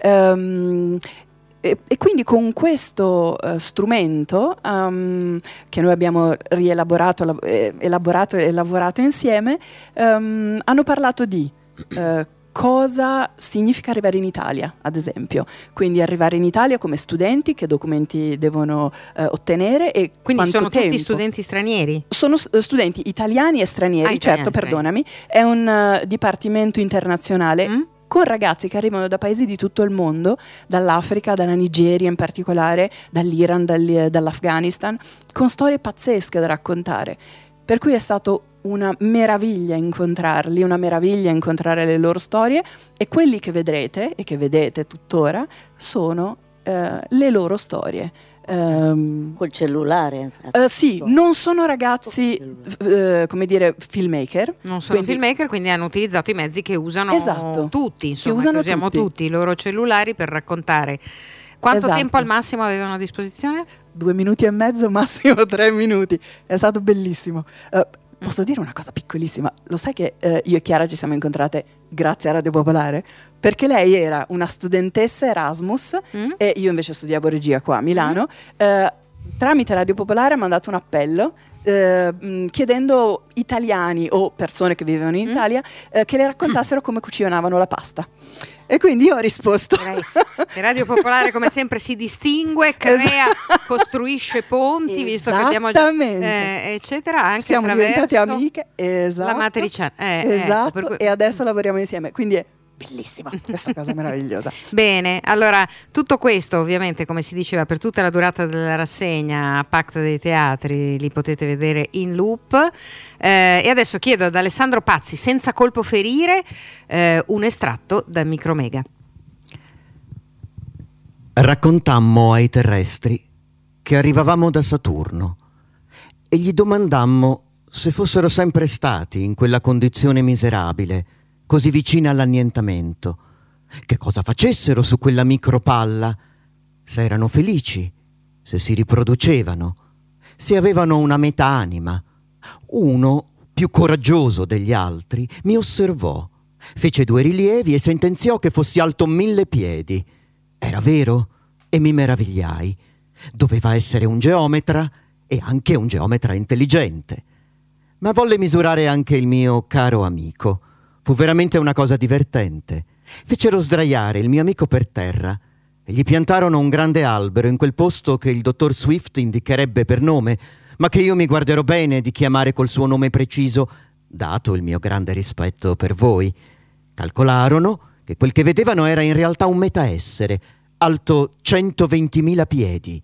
Um, E, e quindi con questo uh, strumento um, che noi abbiamo rielaborato, la- eh, elaborato e lavorato insieme, um, hanno parlato di uh, cosa significa arrivare in Italia, ad esempio. Quindi arrivare in Italia come studenti, che documenti devono uh, ottenere e Quindi quanto sono tempo. tutti studenti stranieri? Sono s- studenti italiani e stranieri, Ah, italiani certo, e stranieri. perdonami. È un uh, dipartimento internazionale Mm? con ragazzi che arrivano da paesi di tutto il mondo, dall'Africa, dalla Nigeria in particolare, dall'Iran, dall'i- dall'Afghanistan, con storie pazzesche da raccontare. Per cui è stato una meraviglia incontrarli, una meraviglia incontrare le loro storie, e quelli che vedrete e che vedete tuttora sono eh, le loro storie. Ehm, Col cellulare. eh, sì, non sono ragazzi, f- eh, come dire, filmmaker. Non sono quindi- filmmaker, quindi hanno utilizzato i mezzi che usano Esatto. tutti, insomma, che, usano usiamo tutti. tutti, i loro cellulari per raccontare. Quanto Esatto. tempo al massimo avevano a disposizione? Due minuti e mezzo, massimo tre minuti. È stato bellissimo. Eh, posso dire una cosa piccolissima? Lo sai che eh, io e Chiara ci siamo incontrate grazie a Radio Popolare? Perché lei era una studentessa Erasmus Mm? e io invece studiavo regia qua a Milano. Eh, tramite Radio Popolare ha mandato un appello eh, mh, chiedendo italiani o persone che vivevano in Mm. Italia eh, che le raccontassero come cucinavano la pasta. E quindi io ho risposto. Direi che Radio Popolare, come sempre, si distingue, crea, costruisce ponti, visto che abbiamo già, Esattamente. eh, eccetera, anche Siamo attraverso diventate amiche, esatto. la matriciana. Eh, ecco, esatto, per cui- e adesso lavoriamo insieme, quindi è bellissima questa cosa meravigliosa. Bene, allora tutto questo ovviamente, come si diceva, per tutta la durata della rassegna a Pacta dei Teatri li potete vedere in loop. Eh, e adesso chiedo ad Alessandro Pazzi, senza colpo ferire, eh, un estratto da Micromega. Raccontammo ai terrestri che arrivavamo da Saturno e gli domandammo se fossero sempre stati in quella condizione miserabile, così vicina all'annientamento, che cosa facessero su quella micropalla, se erano felici, se si riproducevano, se avevano una metà anima. Uno, più coraggioso degli altri, mi osservò, fece due rilievi e sentenziò che fossi alto mille piedi. Era vero e mi meravigliai. Doveva essere un geometra e anche un geometra intelligente. Ma volle misurare anche il mio caro amico. Fu veramente una cosa divertente. Fecero sdraiare il mio amico per terra e gli piantarono un grande albero in quel posto che il dottor Swift indicherebbe per nome, ma che io mi guarderò bene di chiamare col suo nome preciso, dato il mio grande rispetto per voi. Calcolarono che quel che vedevano era in realtà un metaessere, alto centoventimila piedi.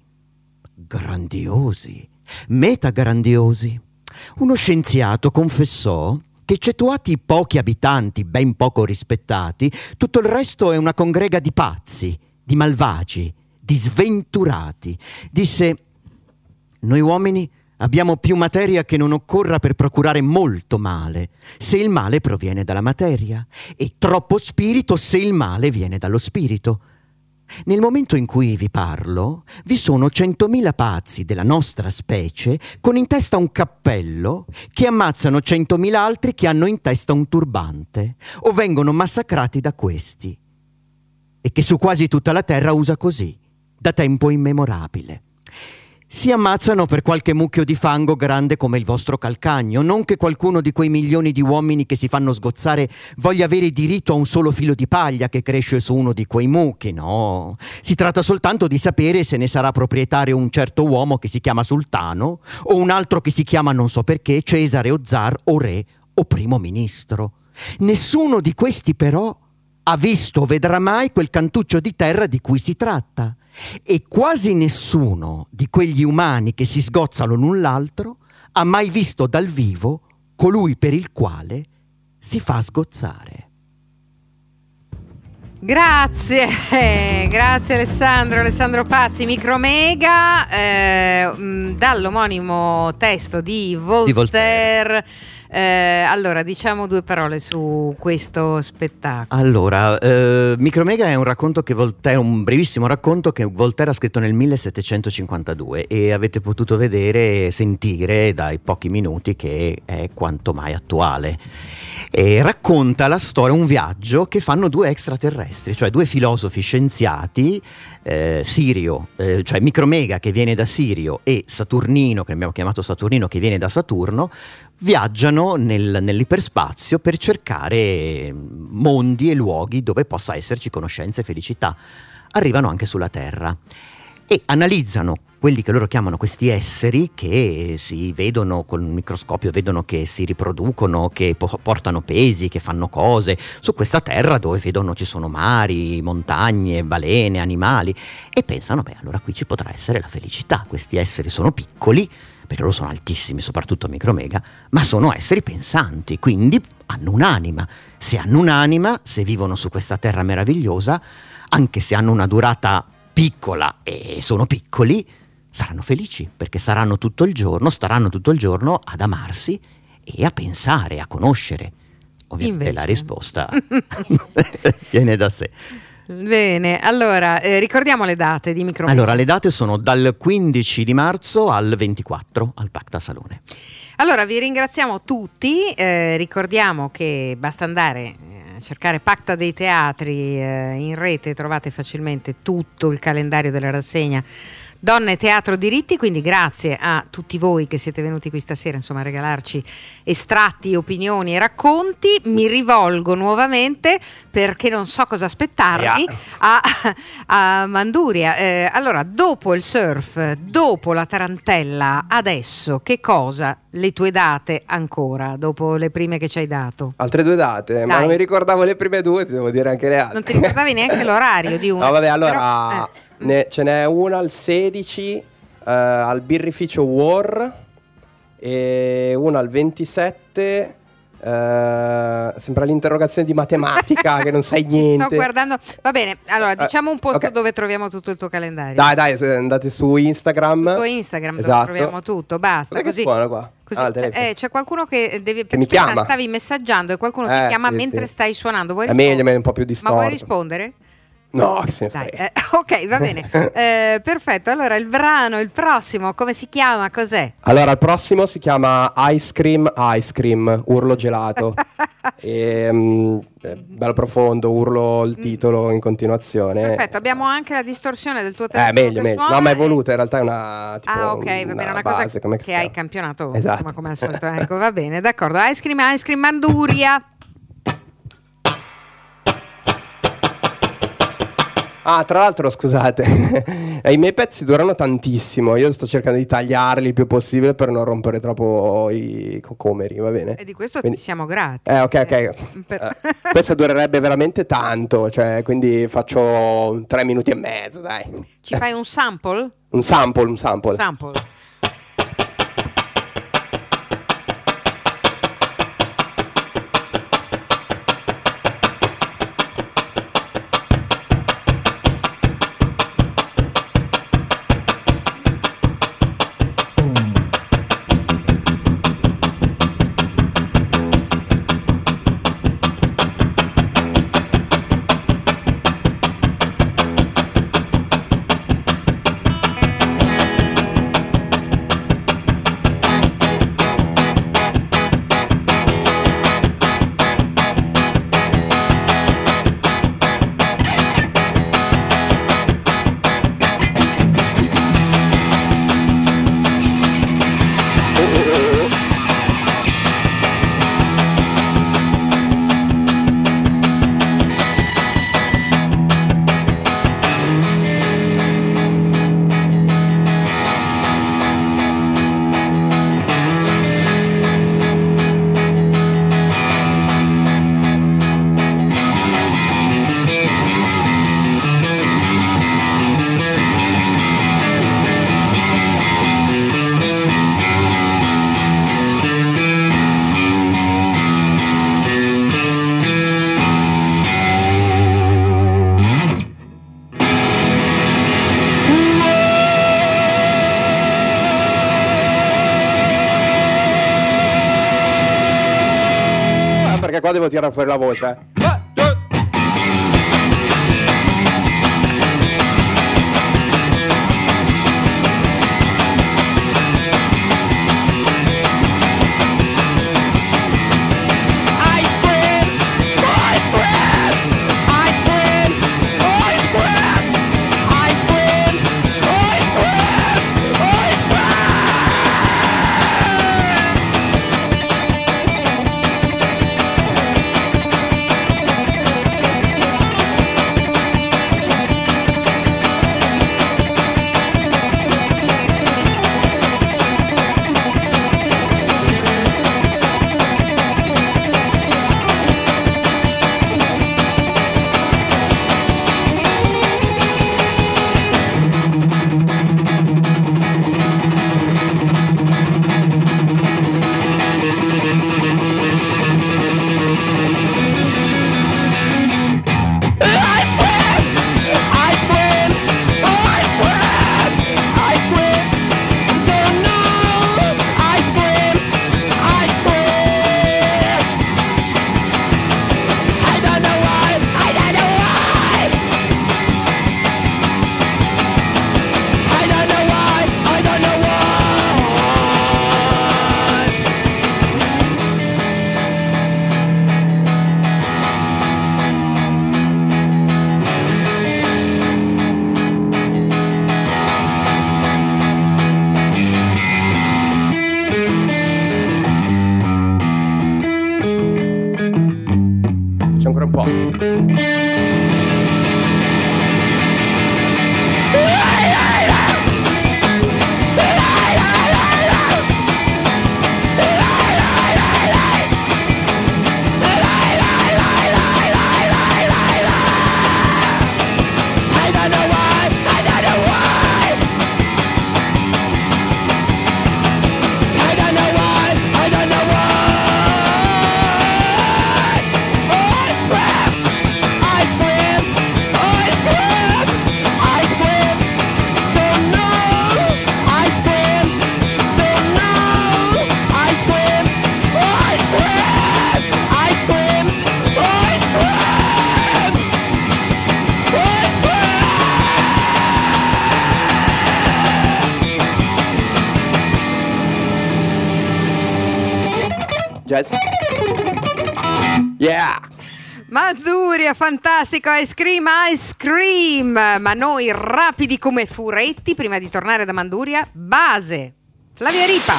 Grandiosi, metagrandiosi. Uno scienziato confessò che, eccettuati i pochi abitanti ben poco rispettati, tutto il resto è una congrega di pazzi, di malvagi, di sventurati. Disse: noi uomini abbiamo più materia che non occorra per procurare molto male, se il male proviene dalla materia, e troppo spirito se il male viene dallo spirito. Nel momento in cui vi parlo, vi sono centomila pazzi della nostra specie con in testa un cappello che ammazzano centomila altri che hanno in testa un turbante o vengono massacrati da questi, e che su quasi tutta la terra usa così, da tempo immemorabile. Si ammazzano per qualche mucchio di fango grande come il vostro calcagno, non che qualcuno di quei milioni di uomini che si fanno sgozzare voglia avere diritto a un solo filo di paglia che cresce su uno di quei mucchi, no. Si tratta soltanto di sapere se ne sarà proprietario un certo uomo che si chiama sultano o un altro che si chiama non so perché Cesare o zar o re o primo ministro. Nessuno di questi però ha visto o vedrà mai quel cantuccio di terra di cui si tratta. E quasi nessuno di quegli umani che si sgozzano l'un l'altro ha mai visto dal vivo colui per il quale si fa sgozzare. Grazie, grazie Alessandro, Alessandro Pazzi, Micromega, eh, dall'omonimo testo di Voltaire. Di Voltaire. Eh, allora, diciamo due parole su questo spettacolo. Allora, eh, Micromega è un racconto che Voltaire, un brevissimo racconto che Voltaire ha scritto nel millesettecentocinquantadue e avete potuto vedere e sentire dai pochi minuti che è quanto mai attuale. E racconta la storia, un viaggio che fanno due extraterrestri, cioè due filosofi scienziati, eh, Sirio, eh, cioè Micromega che viene da Sirio e Saturnino, che abbiamo chiamato Saturnino, che viene da Saturno, viaggiano nel, nell'iperspazio per cercare mondi e luoghi dove possa esserci conoscenza e felicità. Arrivano anche sulla Terra e analizzano quelli che loro chiamano questi esseri che si vedono col microscopio, vedono che si riproducono, che po- portano pesi, che fanno cose su questa terra dove vedono ci sono mari, montagne, balene, animali, e pensano, beh, allora qui ci potrà essere la felicità. Questi esseri sono piccoli, perché loro sono altissimi, soprattutto Micromega, ma sono esseri pensanti, quindi hanno un'anima. Se hanno un'anima, se vivono su questa terra meravigliosa, anche se hanno una durata piccola e sono piccoli, saranno felici, perché saranno tutto il giorno, staranno tutto il giorno ad amarsi e a pensare, a conoscere. Ovviamente invece la risposta viene da sé. Bene, allora eh, ricordiamo le date di Micromega. Allora, le date sono dal quindici di marzo al ventiquattro al Pacta Salone. Allora, vi ringraziamo tutti, eh, ricordiamo che basta andare a cercare Pacta dei Teatri eh, in rete, trovate facilmente tutto il calendario della rassegna Donne, Teatro, Diritti, quindi grazie a tutti voi che siete venuti qui stasera, insomma, a regalarci estratti, opinioni e racconti. Mi rivolgo nuovamente, perché non so cosa aspettarvi, yeah. a, a Manduria. Eh, allora, dopo il surf, dopo la tarantella, adesso che cosa? Le tue date ancora, dopo le prime che ci hai dato? Altre due date, Dai. ma non mi ricordavo le prime due, ti devo dire anche le altre. Non ti ricordavi neanche l'orario di una? No, vabbè, allora... Però, eh. Ne, ce n'è una al sedici uh, al birrificio War e una al ventisette uh, sembra l'interrogazione di matematica che non sai niente. Sto guardando. Va bene, allora diciamo un posto uh, okay. dove troviamo tutto il tuo calendario. Dai dai, andate su Instagram. Su tuo Instagram esatto. dove troviamo tutto, basta. Guarda così. Che suona qua. Così, ah, c'è, eh, c'è qualcuno che deve che mi chiama. Stavi messaggiando e qualcuno eh, ti chiama sì, mentre sì. stai suonando. Vuoi è meglio, è un po' più distorto. Ma vuoi rispondere? No, che se ne Dai, frega. eh, ok, va bene. Eh, perfetto. Allora, il brano, il prossimo, come si chiama? Cos'è? Allora, il prossimo si chiama Ice Cream, Ice Cream, urlo gelato. e, mm, è bello profondo, urlo il titolo in continuazione. Perfetto, abbiamo anche la distorsione del tuo Eh, telefono meglio, che meglio. suona No, ma è e- voluta, in realtà è una tipo Ah, ok, va bene, una una base, cosa come che si hai chiama? campionato, Esatto. insomma, come al solito. Ecco, va bene, d'accordo. Ice cream, ice cream, Manduria. Ah, tra l'altro, scusate, i miei pezzi durano tantissimo. Io sto cercando di tagliarli il più possibile per non rompere troppo i cocomeri, va bene? E di questo Quindi- ti siamo grati. Eh, ok, ok. Per- Eh, questo durerebbe veramente tanto, cioè, quindi faccio tre minuti e mezzo, dai. Ci fai un sample? Un sample, un sample. Sample. Perché qua devo tirare fuori la voce. eh. C'è ancora un po'. Ice cream! jazz. Yeah! Manduria, fantastico, ice cream, ice cream. Ma noi rapidi come furetti, prima di tornare da Manduria, base. Flavia Ripa.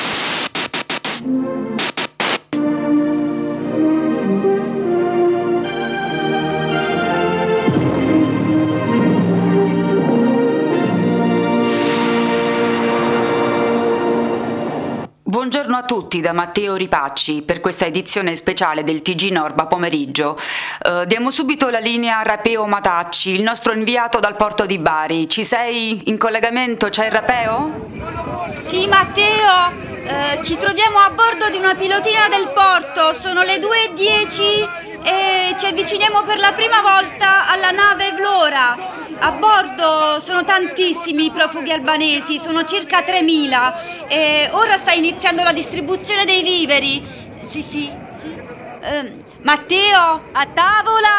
Buongiorno a tutti da Matteo Ripacci per questa edizione speciale del T G Norba pomeriggio. Uh, diamo subito la linea a Rapeo Matacci, il nostro inviato dal porto di Bari. Ci sei in collegamento? C'è il Rapeo? Sì, Matteo, uh, ci troviamo a bordo di una pilotina del porto, sono le due e dieci e ci avviciniamo per la prima volta alla nave Vlora. A bordo sono tantissimi i profughi albanesi, sono circa tremila e ora sta iniziando la distribuzione dei viveri. Sì, sì, sì. Eh, Matteo! A tavola!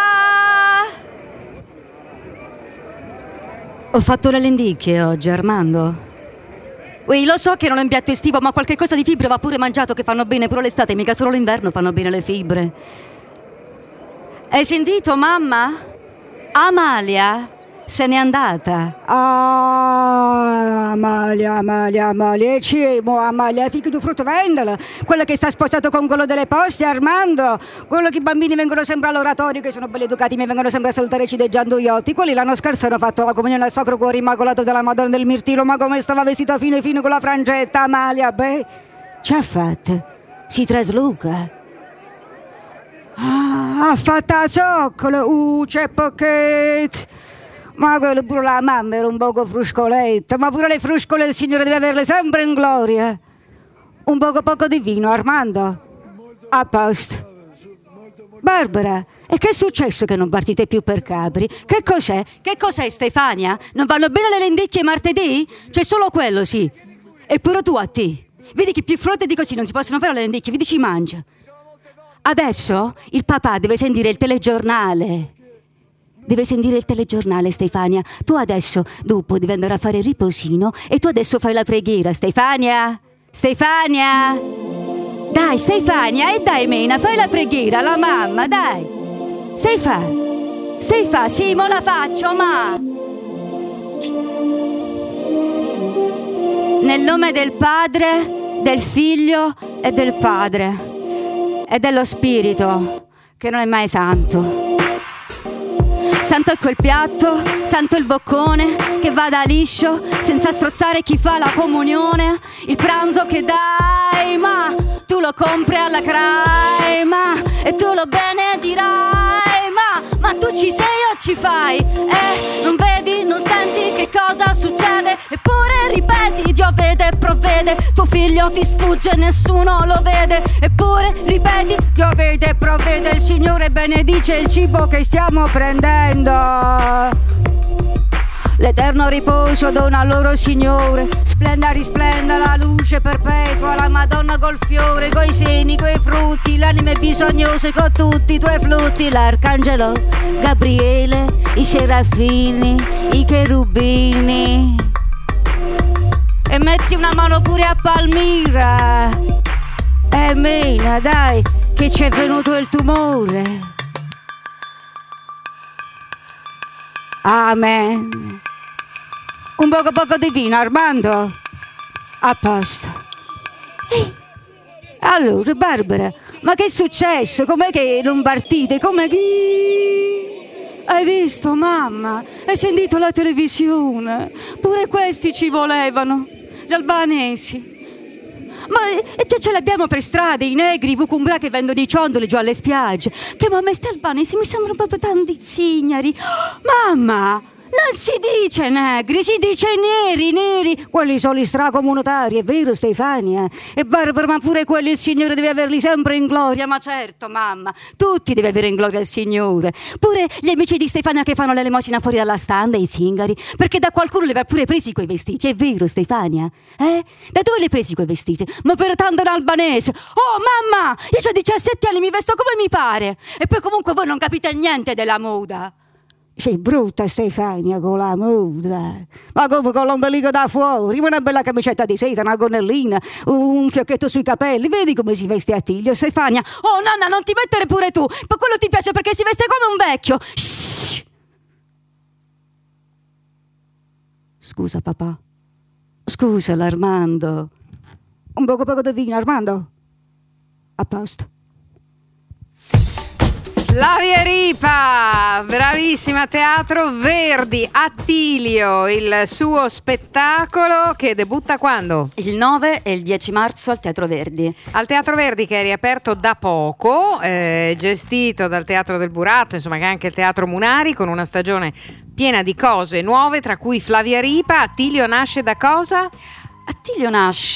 Ho fatto le lenticchie oggi, Armando. Ui, lo so che non è un piatto estivo, ma qualche cosa di fibre va pure mangiato, che fanno bene pure l'estate, mica solo l'inverno fanno bene le fibre. Hai sentito, mamma? Amalia se n'è andata. Ah, Amalia, Amalia, Amalia, Cimo, Amalia, figlio di frutto vendola, quella che sta sposato con quello delle poste, Armando, quello che i bambini vengono sempre all'oratorio, che sono belli educati, mi vengono sempre a salutare cideggiando iotti, quelli l'anno scorso hanno fatto la comunione al Sacro Cuore Immacolato della Madonna del Mirtillo, ma come stava vestita fino e fino con la frangetta, Amalia, beh, ci ha fatto, si trasluca. Ah, ha fatto la zoccola, uh, c'è pocket. Ma quello pure la mamma era un poco fruscoletta, ma pure le fruscole il Signore deve averle sempre in gloria. Un poco poco di vino, Armando? A posto. Barbara, e che è successo che non partite più per Capri? Che cos'è? Che cos'è, Stefania? Non vanno bene le lenticchie martedì? C'è solo quello, sì. Eppure tu a te. Vedi che più frotte di così non si possono fare le lenticchie, vedi ci mangia. Adesso il papà deve sentire il telegiornale. Deve sentire il telegiornale, Stefania. Tu adesso, dopo, devi andare a fare il riposino e tu adesso fai la preghiera, Stefania. Stefania! Dai, Stefania, e dai, Mena, fai la preghiera, la mamma, dai. Stefa, Stefa, sì, mo la faccio, ma... Nel nome del Padre, del Figlio e del Padre e dello Spirito, che non è mai santo. Santo è quel piatto, santo il boccone che vada liscio senza strozzare chi fa la comunione. Il pranzo che dai, ma tu lo compri alla crema e tu lo benedirai, ma, ma tu ci sei o ci fai? Eh, non vedi, non senti che cosa succede? Eppure ripeti, Dio vede e provvede, tuo figlio ti sfugge, nessuno lo vede. Eppure ripeti, Dio vede e provvede, il Signore benedice il cibo che stiamo prendendo. L'eterno riposo dona al loro Signore, splenda risplenda la luce perpetua, la Madonna col fiore, coi seni, coi frutti, l'anime bisognose con tutti i tuoi flutti, l'arcangelo Gabriele, i serafini, i cherubini. E metti una mano pure a Palmira, e mena dai che ci è venuto il tumore. Amen. Un poco poco di vino, Armando? A posto. Ehi. Allora, Barbara, ma che è successo? Com'è che non partite? Com'è che... Hai visto, mamma? Hai sentito la televisione? Pure questi ci volevano, gli albanesi. Ma e già ce l'abbiamo per strada, i negri, i vucumbra che vendono i ciondoli giù alle spiagge. Che mamma, sti albanesi mi sembrano proprio tanti zignari. Oh, mamma, non si dice negri, si dice neri, neri. Quelli sono gli stracomunitari, è vero, Stefania? E Barbara, ma pure quelli il Signore deve averli sempre in gloria. Ma certo, mamma, tutti deve avere in gloria il Signore. Pure gli amici di Stefania che fanno l'elemosina fuori dalla standa, i zingari, perché da qualcuno li aveva pure presi quei vestiti, è vero, Stefania? Eh? Da dove li hai presi quei vestiti? Ma per tanto in albanese. Oh, mamma, io ho diciassette anni, mi vesto come mi pare. E poi comunque voi non capite niente della moda. Sei brutta Stefania con la muta. Ma come con l'ombelico da fuori, una bella camicetta di seta, una gonnellina, un fiocchetto sui capelli. Vedi come si veste Attilio, Stefania? Oh nonna, non ti mettere pure tu. Ma quello ti piace perché si veste come un vecchio. Shh. Scusa papà. Scusa l'Armando. Un poco poco di vino, Armando. A posto. Flavia Ripa, bravissima, Teatro Verdi, Attilio, il suo spettacolo che debutta quando? Il nove e il dieci marzo al Teatro Verdi. Al Teatro Verdi che è riaperto da poco, eh, gestito dal Teatro del Burato, insomma che è anche il Teatro Munari, con una stagione piena di cose nuove, tra cui Flavia Ripa. Attilio nasce da cosa? Attilio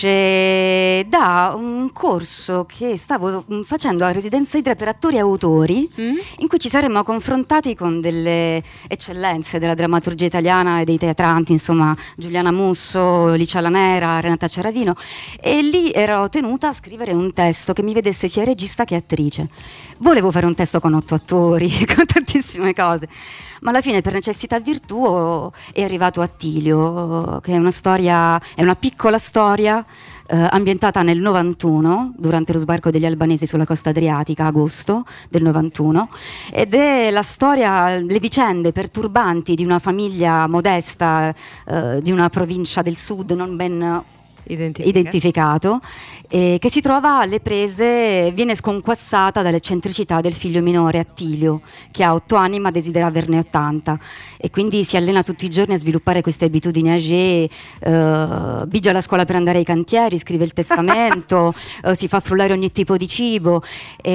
nasce da un corso che stavo facendo a Residenza Idre per attori e autori, mm. in cui ci saremmo confrontati con delle eccellenze della drammaturgia italiana e dei teatranti, insomma Giuliana Musso, Licia Lanera, Renata Ciaravino, e lì ero tenuta a scrivere un testo che mi vedesse sia regista che attrice. Volevo fare un testo con otto attori, con tantissime cose, ma alla fine per necessità virtù è arrivato Attilio, che è una storia, è una piccola storia eh, ambientata nel novantuno, durante lo sbarco degli albanesi sulla costa adriatica, agosto del novantuno, ed è la storia, le vicende perturbanti di una famiglia modesta eh, di una provincia del sud non ben Identifica. identificato, eh, che si trova alle prese, viene sconquassata dall'eccentricità del figlio minore Attilio, che ha otto anni ma desidera averne ottanta, e quindi si allena tutti i giorni a sviluppare queste abitudini âgée, eh, bigia la scuola per andare ai cantieri, scrive il testamento, eh, si fa frullare ogni tipo di cibo,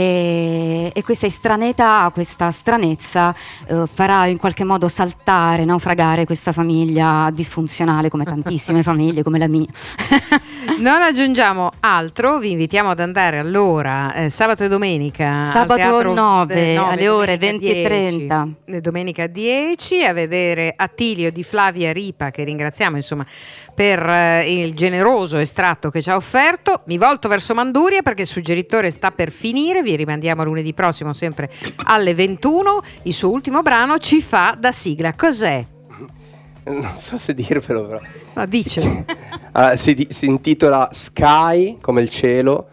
e, e questa estranità, questa stranezza eh, farà in qualche modo saltare, naufragare questa famiglia disfunzionale, come tantissime famiglie, come la mia. Non aggiungiamo altro, vi invitiamo ad andare allora eh, sabato e domenica sabato al teatro, nove, eh, nove alle ore venti e trenta, domenica dieci, a vedere Attilio di Flavia Ripa, che ringraziamo insomma per eh, il generoso estratto che ci ha offerto. Mi volto verso Manduria perché il suggeritore sta per finire, vi rimandiamo lunedì prossimo sempre alle ventuno. Il suo ultimo brano ci fa da sigla. Cos'è? Non so se dirvelo, però. No, dice. Allora, si, di- si intitola Sky, come il cielo,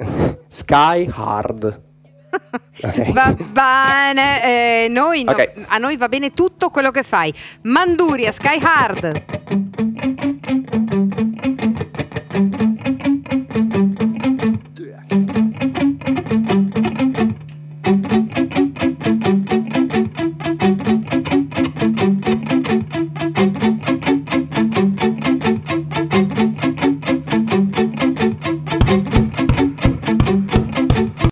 Sky Hard. Okay. Va bene, eh, noi no, Okay. a noi va bene tutto quello che fai. Manduria, Sky Hard.